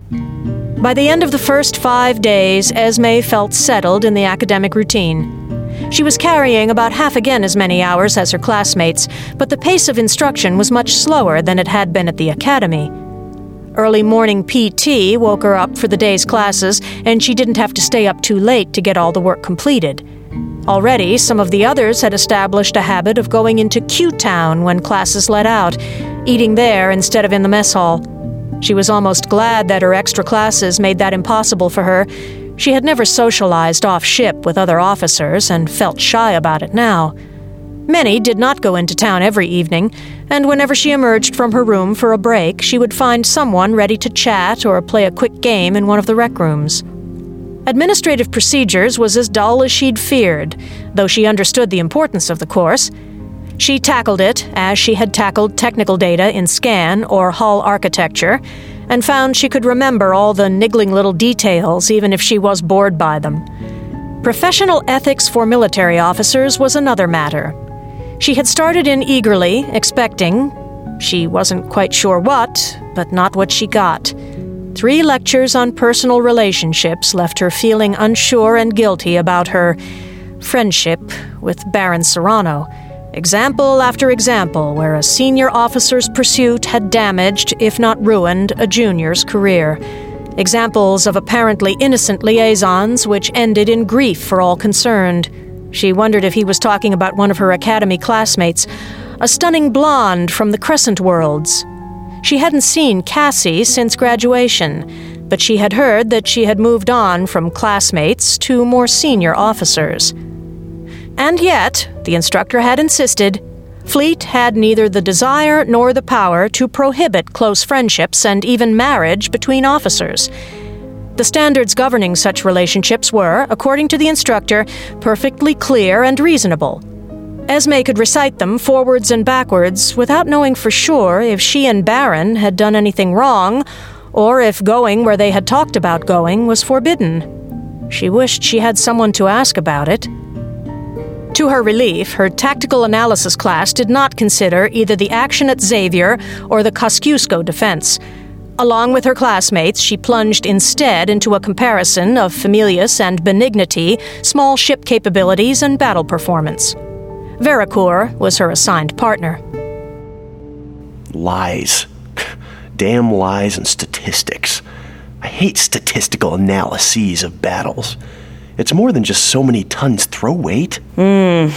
By the end of the first five days, Esme felt settled in the academic routine. She was carrying about half again as many hours as her classmates, but the pace of instruction was much slower than it had been at the academy. Early morning P T woke her up for the day's classes, and she didn't have to stay up too late to get all the work completed. Already, some of the others had established a habit of going into Q-Town when classes let out, eating there instead of in the mess hall. She was almost glad that her extra classes made that impossible for her. She had never socialized off-ship with other officers and felt shy about it now. Many did not go into town every evening, and whenever she emerged from her room for a break, she would find someone ready to chat or play a quick game in one of the rec rooms. Administrative procedures was as dull as she'd feared, though she understood the importance of the course. She tackled it as she had tackled technical data in scan or hull architecture, and found she could remember all the niggling little details even if she was bored by them. Professional ethics for military officers was another matter. She had started in eagerly, expecting, she wasn't quite sure what, but not what she got. Three lectures on personal relationships left her feeling unsure and guilty about her friendship with Baron Serrano. Example after example where a senior officer's pursuit had damaged, if not ruined, a junior's career. Examples of apparently innocent liaisons which ended in grief for all concerned. She wondered if he was talking about one of her academy classmates, a stunning blonde from the Crescent Worlds. She hadn't seen Cassie since graduation, but she had heard that she had moved on from classmates to more senior officers. And yet, the instructor had insisted, Fleet had neither the desire nor the power to prohibit close friendships and even marriage between officers. The standards governing such relationships were, according to the instructor, perfectly clear and reasonable. Esme could recite them forwards and backwards without knowing for sure if she and Baron had done anything wrong, or if going where they had talked about going was forbidden. She wished she had someone to ask about it. To her relief, her tactical analysis class did not consider either the action at Xavier or the Kosciuszko defense. Along with her classmates, she plunged instead into a comparison of Familius and Benignity, small ship capabilities, and battle performance. Vericourt was her assigned partner. Lies. Damn lies and statistics. I hate statistical analyses of battles. It's more than just so many tons throw weight. Hmm.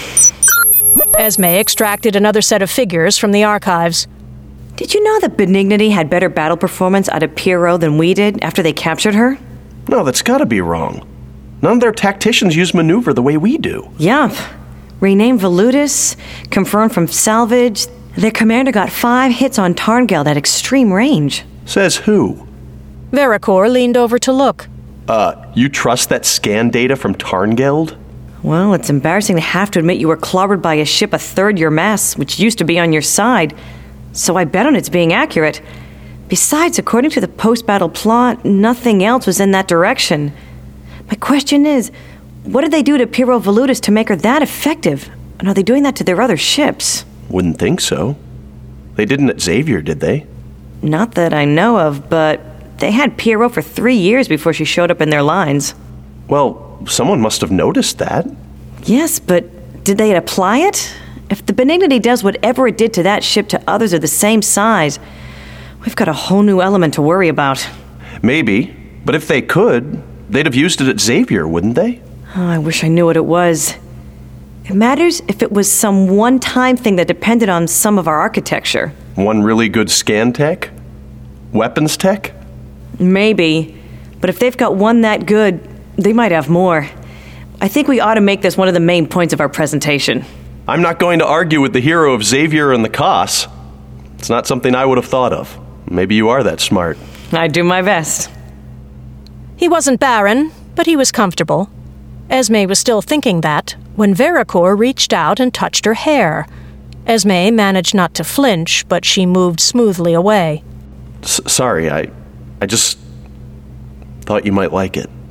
Esme extracted another set of figures from the archives. Did you know that Benignity had better battle performance out of Pierrot than we did after they captured her? No, that's gotta be wrong. None of their tacticians use maneuver the way we do. Yup. Renamed Volutus, confirmed from salvage, their commander got five hits on Tarngeld at extreme range. Says who? Vericourt leaned over to look. Uh, you trust that scan data from Tarngeld? Well, it's embarrassing to have to admit you were clobbered by a ship a third your mass, which used to be on your side. So I bet on its being accurate. Besides, according to the post-battle plot, nothing else was in that direction. My question is, what did they do to Pierrot Volutus to make her that effective? And are they doing that to their other ships? Wouldn't think so. They didn't at Xavier, did they? Not that I know of, but they had Pierrot for three years before she showed up in their lines. Well, someone must have noticed that. Yes, but did they apply it? If the Benignity does whatever it did to that ship to others of the same size, we've got a whole new element to worry about. Maybe, but if they could, they'd have used it at Xavier, wouldn't they? Oh, I wish I knew what it was. It matters if it was some one-time thing that depended on some of our architecture. One really good scan tech? Weapons tech? Maybe. But if they've got one that good, they might have more. I think we ought to make this one of the main points of our presentation. I'm not going to argue with the hero of Xavier and the Kos. It's not something I would have thought of. Maybe you are that smart. I do my best. He wasn't barren, but he was comfortable. Esme was still thinking that when Vericourt reached out and touched her hair. Esme managed not to flinch, but she moved smoothly away. S- sorry, I, I just thought you might like it.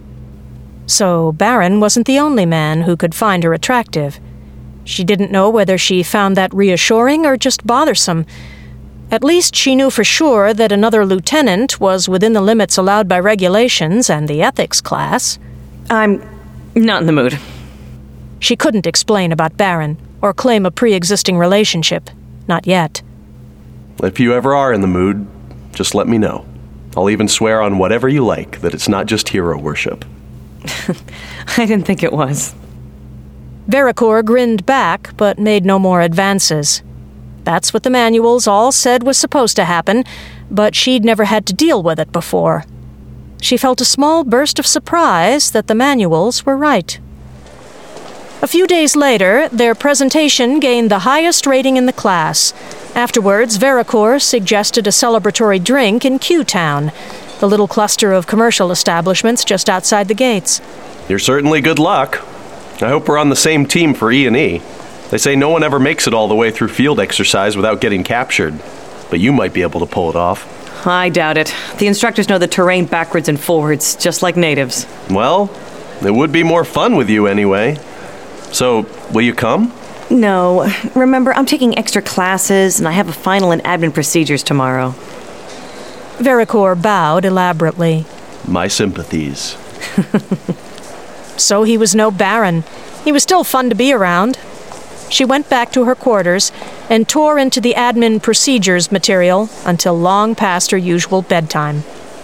So Baron wasn't the only man who could find her attractive. She didn't know whether she found that reassuring or just bothersome. At least she knew for sure that another lieutenant was within the limits allowed by regulations and the ethics class. I'm not in the mood. She couldn't explain about Baron, or claim a pre-existing relationship. Not yet. If you ever are in the mood, just let me know. I'll even swear on whatever you like that it's not just hero worship. I didn't think it was. Veracor grinned back, but made no more advances. That's what the manuals all said was supposed to happen, but she'd never had to deal with it before. She felt a small burst of surprise that the manuals were right. A few days later, their presentation gained the highest rating in the class. Afterwards, Veracor suggested a celebratory drink in Q-Town, the little cluster of commercial establishments just outside the gates. You're certainly good luck. I hope we're on the same team for E and E. They say no one ever makes it all the way through field exercise without getting captured, but you might be able to pull it off. I doubt it. The instructors know the terrain backwards and forwards, just like natives. Well, it would be more fun with you anyway. So, will you come? No. Remember, I'm taking extra classes, and I have a final in admin procedures tomorrow. Veracor bowed elaborately. My sympathies. So he was no Baron. He was still fun to be around. She went back to her quarters and tore into the admin procedures material until long past her usual bedtime.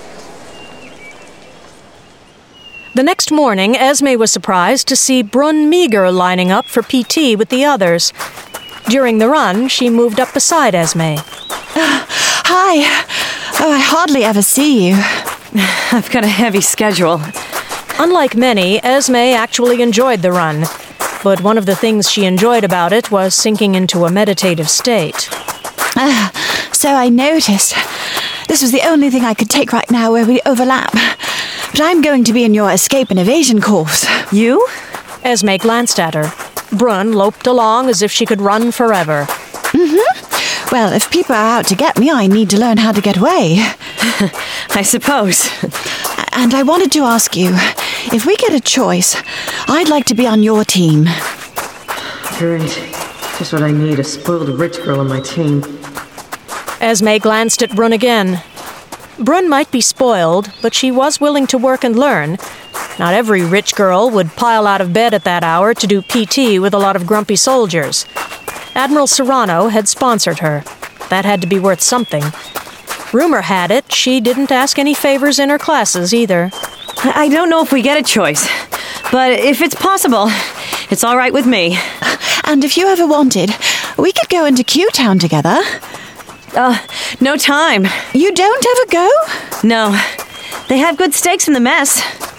The next morning, Esme was surprised to see Brun Meager lining up for P T with the others. During the run, she moved up beside Esme. Uh, hi. Oh, I hardly ever see you. I've got a heavy schedule. Unlike many, Esme actually enjoyed the run. But one of the things she enjoyed about it was sinking into a meditative state. Uh, so I noticed. This was the only thing I could take right now where we overlap. But I'm going to be in your escape and evasion course. You? Esme glanced at her. Brun loped along as if she could run forever. Mm-hmm. Well, if people are out to get me, I need to learn how to get away. I suppose. And I wanted to ask you, if we get a choice, I'd like to be on your team. Great. Just what I need, a spoiled rich girl on my team. Esme glanced at Brun again. Brun might be spoiled, but she was willing to work and learn. Not every rich girl would pile out of bed at that hour to do P T with a lot of grumpy soldiers. Admiral Serrano had sponsored her. That had to be worth something. Rumor had it she didn't ask any favors in her classes either. I don't know if we get a choice, but if it's possible, it's all right with me. And if you ever wanted, we could go into Q-Town together. Uh, no time. You don't ever go? No. They have good steaks in the mess.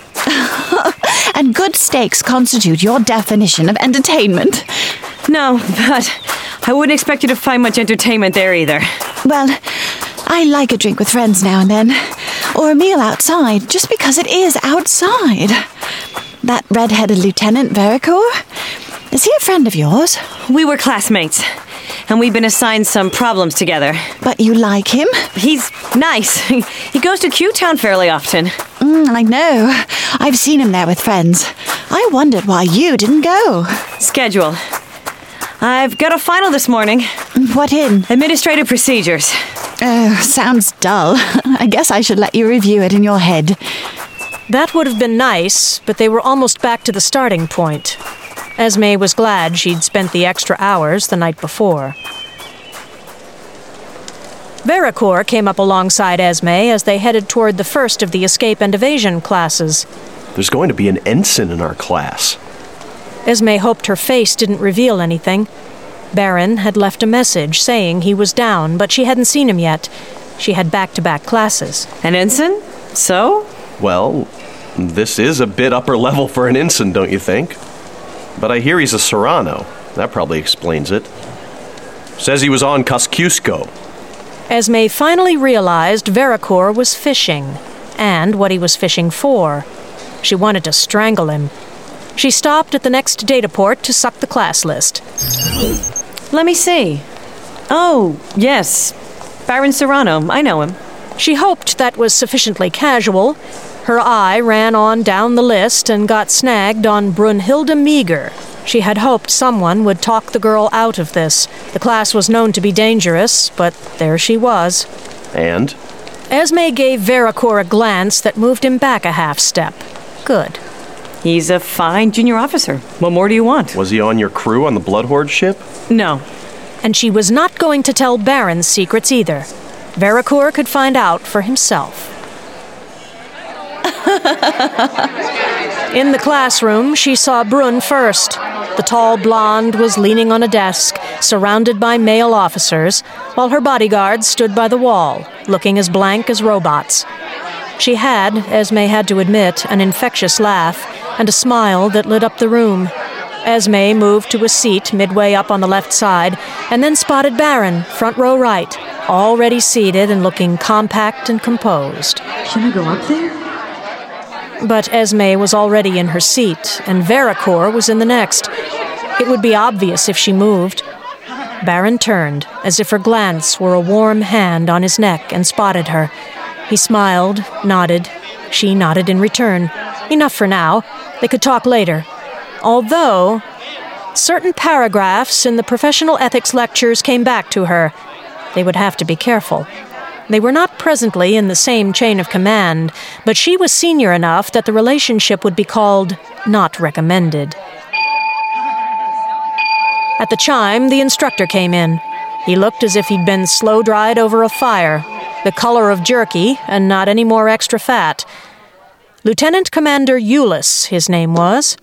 And good steaks constitute your definition of entertainment. No, but I wouldn't expect you to find much entertainment there either. Well, I like a drink with friends now and then. Or a meal outside, just because it is outside. That red-headed Lieutenant Veracor? Is he a friend of yours? We were classmates, and we've been assigned some problems together. But you like him? He's nice. He goes to Q-Town fairly often. Mm, I know. I've seen him there with friends. I wondered why you didn't go. Schedule. I've got a final this morning. What in? Administrative procedures. Oh, sounds dull. I guess I should let you review it in your head. That would have been nice, but they were almost back to the starting point. Esme was glad she'd spent the extra hours the night before. Veracor came up alongside Esme as they headed toward the first of the escape and evasion classes. There's going to be an ensign in our class. Esme hoped her face didn't reveal anything. Baron had left a message saying he was down, but she hadn't seen him yet. She had back-to-back classes. An ensign? So? Well, this is a bit upper level for an ensign, don't you think? But I hear he's a Serrano. That probably explains it. Says he was on Kosciuszko. Esme finally realized Veracor was fishing, and what he was fishing for. She wanted to strangle him. She stopped at the next data port to suck the class list. Let me see. Oh, yes. Baron Serrano. I know him. She hoped that was sufficiently casual. Her eye ran on down the list and got snagged on Brunhilde Meager. She had hoped someone would talk the girl out of this. The class was known to be dangerous, but there she was. And? Esme gave Veracor a glance that moved him back a half step. Good. He's a fine junior officer. What more do you want? Was he on your crew on the Blood Horde ship? No. And she was not going to tell Baron's secrets either. Vericour could find out for himself. In the classroom, she saw Brunn first. The tall blonde was leaning on a desk, surrounded by male officers, while her bodyguards stood by the wall, looking as blank as robots. She had, Esme had to admit, an infectious laugh and a smile that lit up the room. Esme moved to a seat midway up on the left side and then spotted Baron, front row right, already seated and looking compact and composed. Should I go up there? But Esme was already in her seat, and Vericour was in the next. It would be obvious if she moved. Baron turned, as if her glance were a warm hand on his neck, and spotted her. He smiled, nodded. She nodded in return. Enough for now. They could talk later. Although, certain paragraphs in the professional ethics lectures came back to her. They would have to be careful. They were not presently in the same chain of command, but she was senior enough that the relationship would be called not recommended. At the chime, the instructor came in. He looked as if he'd been slow-dried over a fire, the color of jerky and not any more extra fat. Lieutenant Commander Eulis, his name was.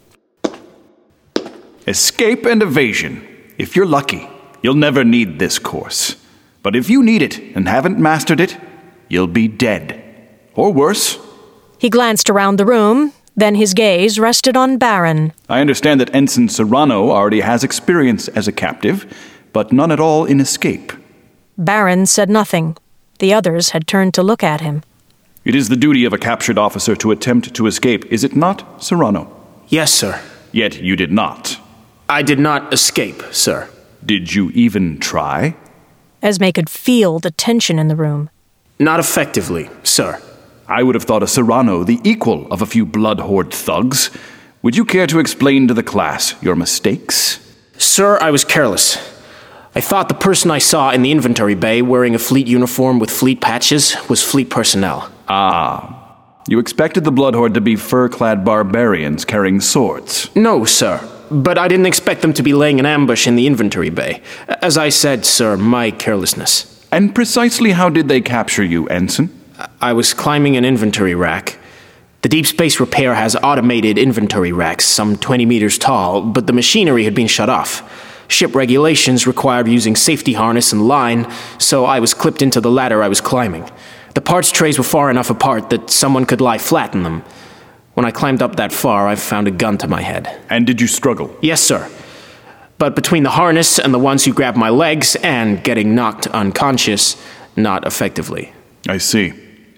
Escape and evasion. If you're lucky, you'll never need this course. But if you need it and haven't mastered it, you'll be dead. Or worse. He glanced around the room, then his gaze rested on Baron. I understand that Ensign Serrano already has experience as a captive, but none at all in escape. Baron said nothing. The others had turned to look at him. It is the duty of a captured officer to attempt to escape, is it not, Serrano? Yes, sir. Yet you did not. I did not escape, sir. Did you even try? Esme could feel the tension in the room. Not effectively, sir. I would have thought a Serrano the equal of a few Blood Horde thugs. Would you care to explain to the class your mistakes? Sir, I was careless. I thought the person I saw in the inventory bay wearing a fleet uniform with fleet patches was fleet personnel. Ah. You expected the Blood Horde to be fur-clad barbarians carrying swords? No, sir. But I didn't expect them to be laying an ambush in the inventory bay. As I said, sir, my carelessness. And precisely how did they capture you, Ensign? I was climbing an inventory rack. The Deep Space Repair has automated inventory racks some twenty meters tall, but the machinery had been shut off. Ship regulations required using safety harness and line, so I was clipped into the ladder I was climbing. The parts trays were far enough apart that someone could lie flat in them. When I climbed up that far, I found a gun to my head. And did you struggle? Yes, sir. But between the harness and the ones who grabbed my legs and getting knocked unconscious, not effectively. I see.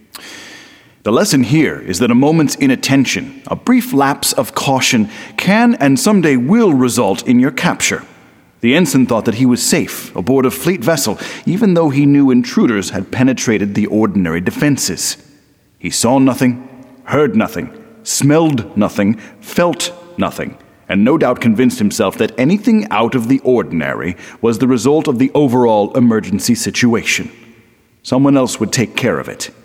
The lesson here is that a moment's inattention, a brief lapse of caution, can and someday will result in your capture. The ensign thought that he was safe aboard a fleet vessel, even though he knew intruders had penetrated the ordinary defenses. He saw nothing, heard nothing, smelled nothing, felt nothing, and no doubt convinced himself that anything out of the ordinary was the result of the overall emergency situation. Someone else would take care of it.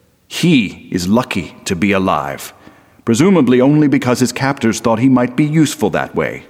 He is lucky to be alive, presumably only because his captors thought he might be useful that way.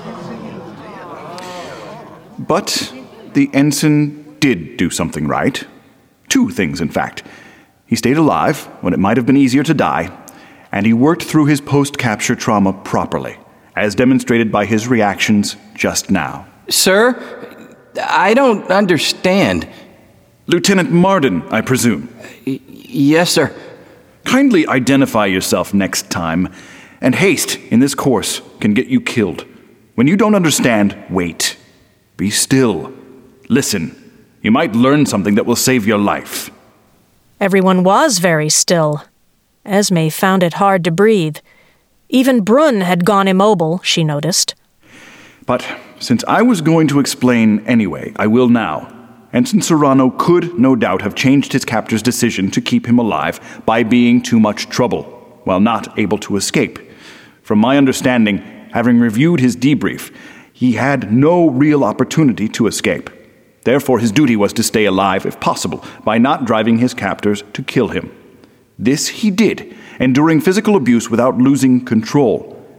But the ensign did do something right. Two things, in fact. He stayed alive when it might have been easier to die, and he worked through his post-capture trauma properly, as demonstrated by his reactions just now. Sir, I don't understand. Lieutenant Marden, I presume. Y- yes, sir. Kindly identify yourself next time, and haste in this course can get you killed. When you don't understand, wait. Be still. Listen. You might learn something that will save your life. Everyone was very still. Esme found it hard to breathe. Even Brunn had gone immobile, she noticed. But since I was going to explain anyway, I will now. Ensign Serrano could, no doubt, have changed his captor's decision to keep him alive by being too much trouble, while not able to escape. From my understanding, having reviewed his debrief, he had no real opportunity to escape. Therefore, his duty was to stay alive, if possible, by not driving his captors to kill him. This he did, enduring physical abuse without losing control.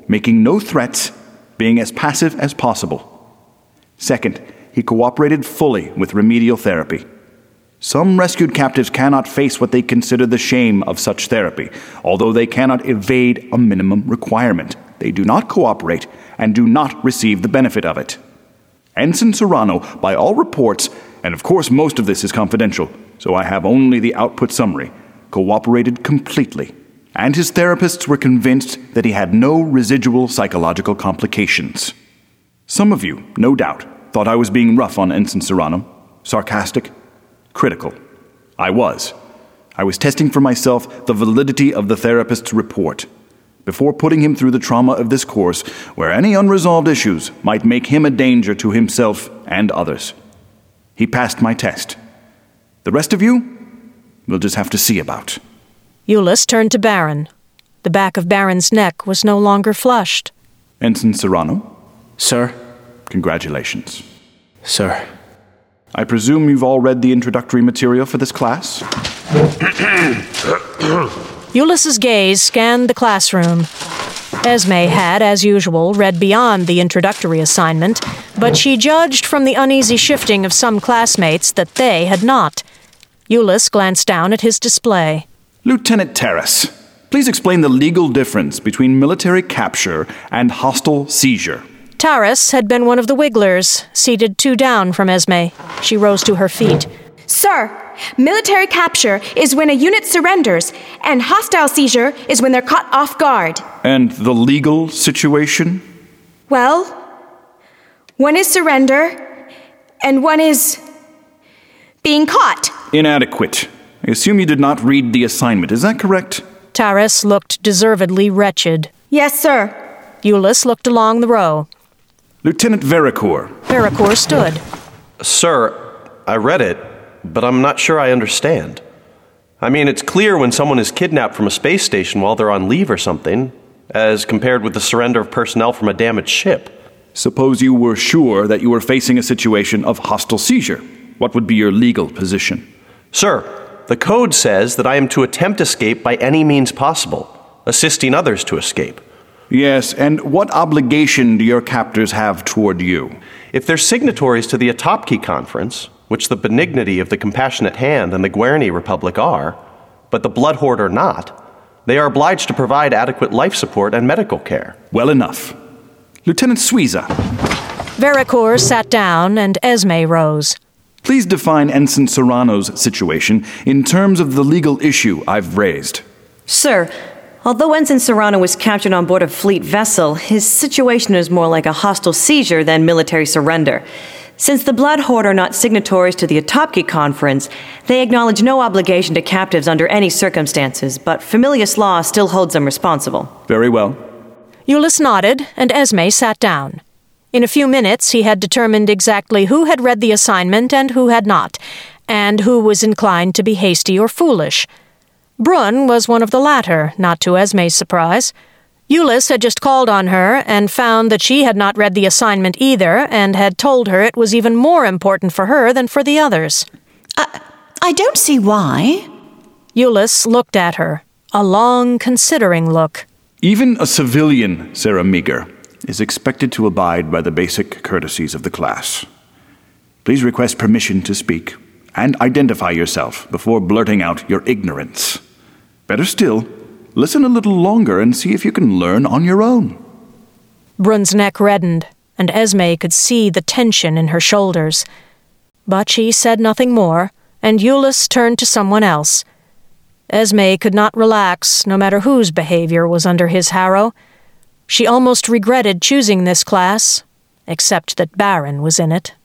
making no threats, being as passive as possible. Second, he cooperated fully with remedial therapy. Some rescued captives cannot face what they consider the shame of such therapy, although they cannot evade a minimum requirement. They do not cooperate and do not receive the benefit of it. Ensign Serrano, by all reports, and of course most of this is confidential, so I have only the output summary, cooperated completely, and his therapists were convinced that he had no residual psychological complications. Some of you, no doubt, thought I was being rough on Ensign Serrano, sarcastic, critical. I was. I was testing for myself the validity of the therapist's report before putting him through the trauma of this course, where any unresolved issues might make him a danger to himself and others. He passed my test. The rest of you, we'll just have to see about. Euless turned to Baron. The back of Baron's neck was no longer flushed. Ensign Serrano? Sir? Congratulations. Sir. I presume you've all read the introductory material for this class? Euless's gaze scanned the classroom. Esme had, as usual, read beyond the introductory assignment, but she judged from the uneasy shifting of some classmates that they had not. Euless glanced down at his display. Lieutenant Terrace, please explain the legal difference between military capture and hostile seizure. Taris had been one of the Wigglers, seated two down from Esme. She rose to her feet. Sir, military capture is when a unit surrenders, and hostile seizure is when they're caught off guard. And the legal situation? Well, one is surrender, and one is being caught. Inadequate. I assume you did not read the assignment, is that correct? Taris looked deservedly wretched. Yes, sir. Euless looked along the row. Lieutenant Vericourt. Vericourt stood. Sir, I read it, but I'm not sure I understand. I mean, it's clear when someone is kidnapped from a space station while they're on leave or something, as compared with the surrender of personnel from a damaged ship. Suppose you were sure that you were facing a situation of hostile seizure. What would be your legal position? Sir, the code says that I am to attempt escape by any means possible, assisting others to escape. Yes, and what obligation do your captors have toward you? If they're signatories to the Atopki Conference, which the Benignity of the Compassionate Hand and the Guerny Republic are, but the Blood Horde are not, they are obliged to provide adequate life support and medical care. Well enough. Lieutenant Suiza. Vericourt sat down and Esme rose. Please define Ensign Serrano's situation in terms of the legal issue I've raised. Sir, although Ensign Serrano was captured on board a fleet vessel, his situation is more like a hostile seizure than military surrender. Since the Blood Horde are not signatories to the Atopki Conference, they acknowledge no obligation to captives under any circumstances, but Familius law still holds them responsible. Very well. Euless nodded, and Esme sat down. In a few minutes, he had determined exactly who had read the assignment and who had not, and who was inclined to be hasty or foolish. Brunn was one of the latter, not to Esme's surprise. Euless had just called on her and found that she had not read the assignment either, and had told her it was even more important for her than for the others. Uh, I don't see why. Euless looked at her, a long, considering look. Even a civilian, Sarah Meager, is expected to abide by the basic courtesies of the class. Please request permission to speak and identify yourself before blurting out your ignorance. Better still, listen a little longer and see if you can learn on your own. Brunn's neck reddened, and Esme could see the tension in her shoulders. But she said nothing more, and Euless turned to someone else. Esme could not relax, no matter whose behavior was under his harrow. She almost regretted choosing this class, except that Baron was in it.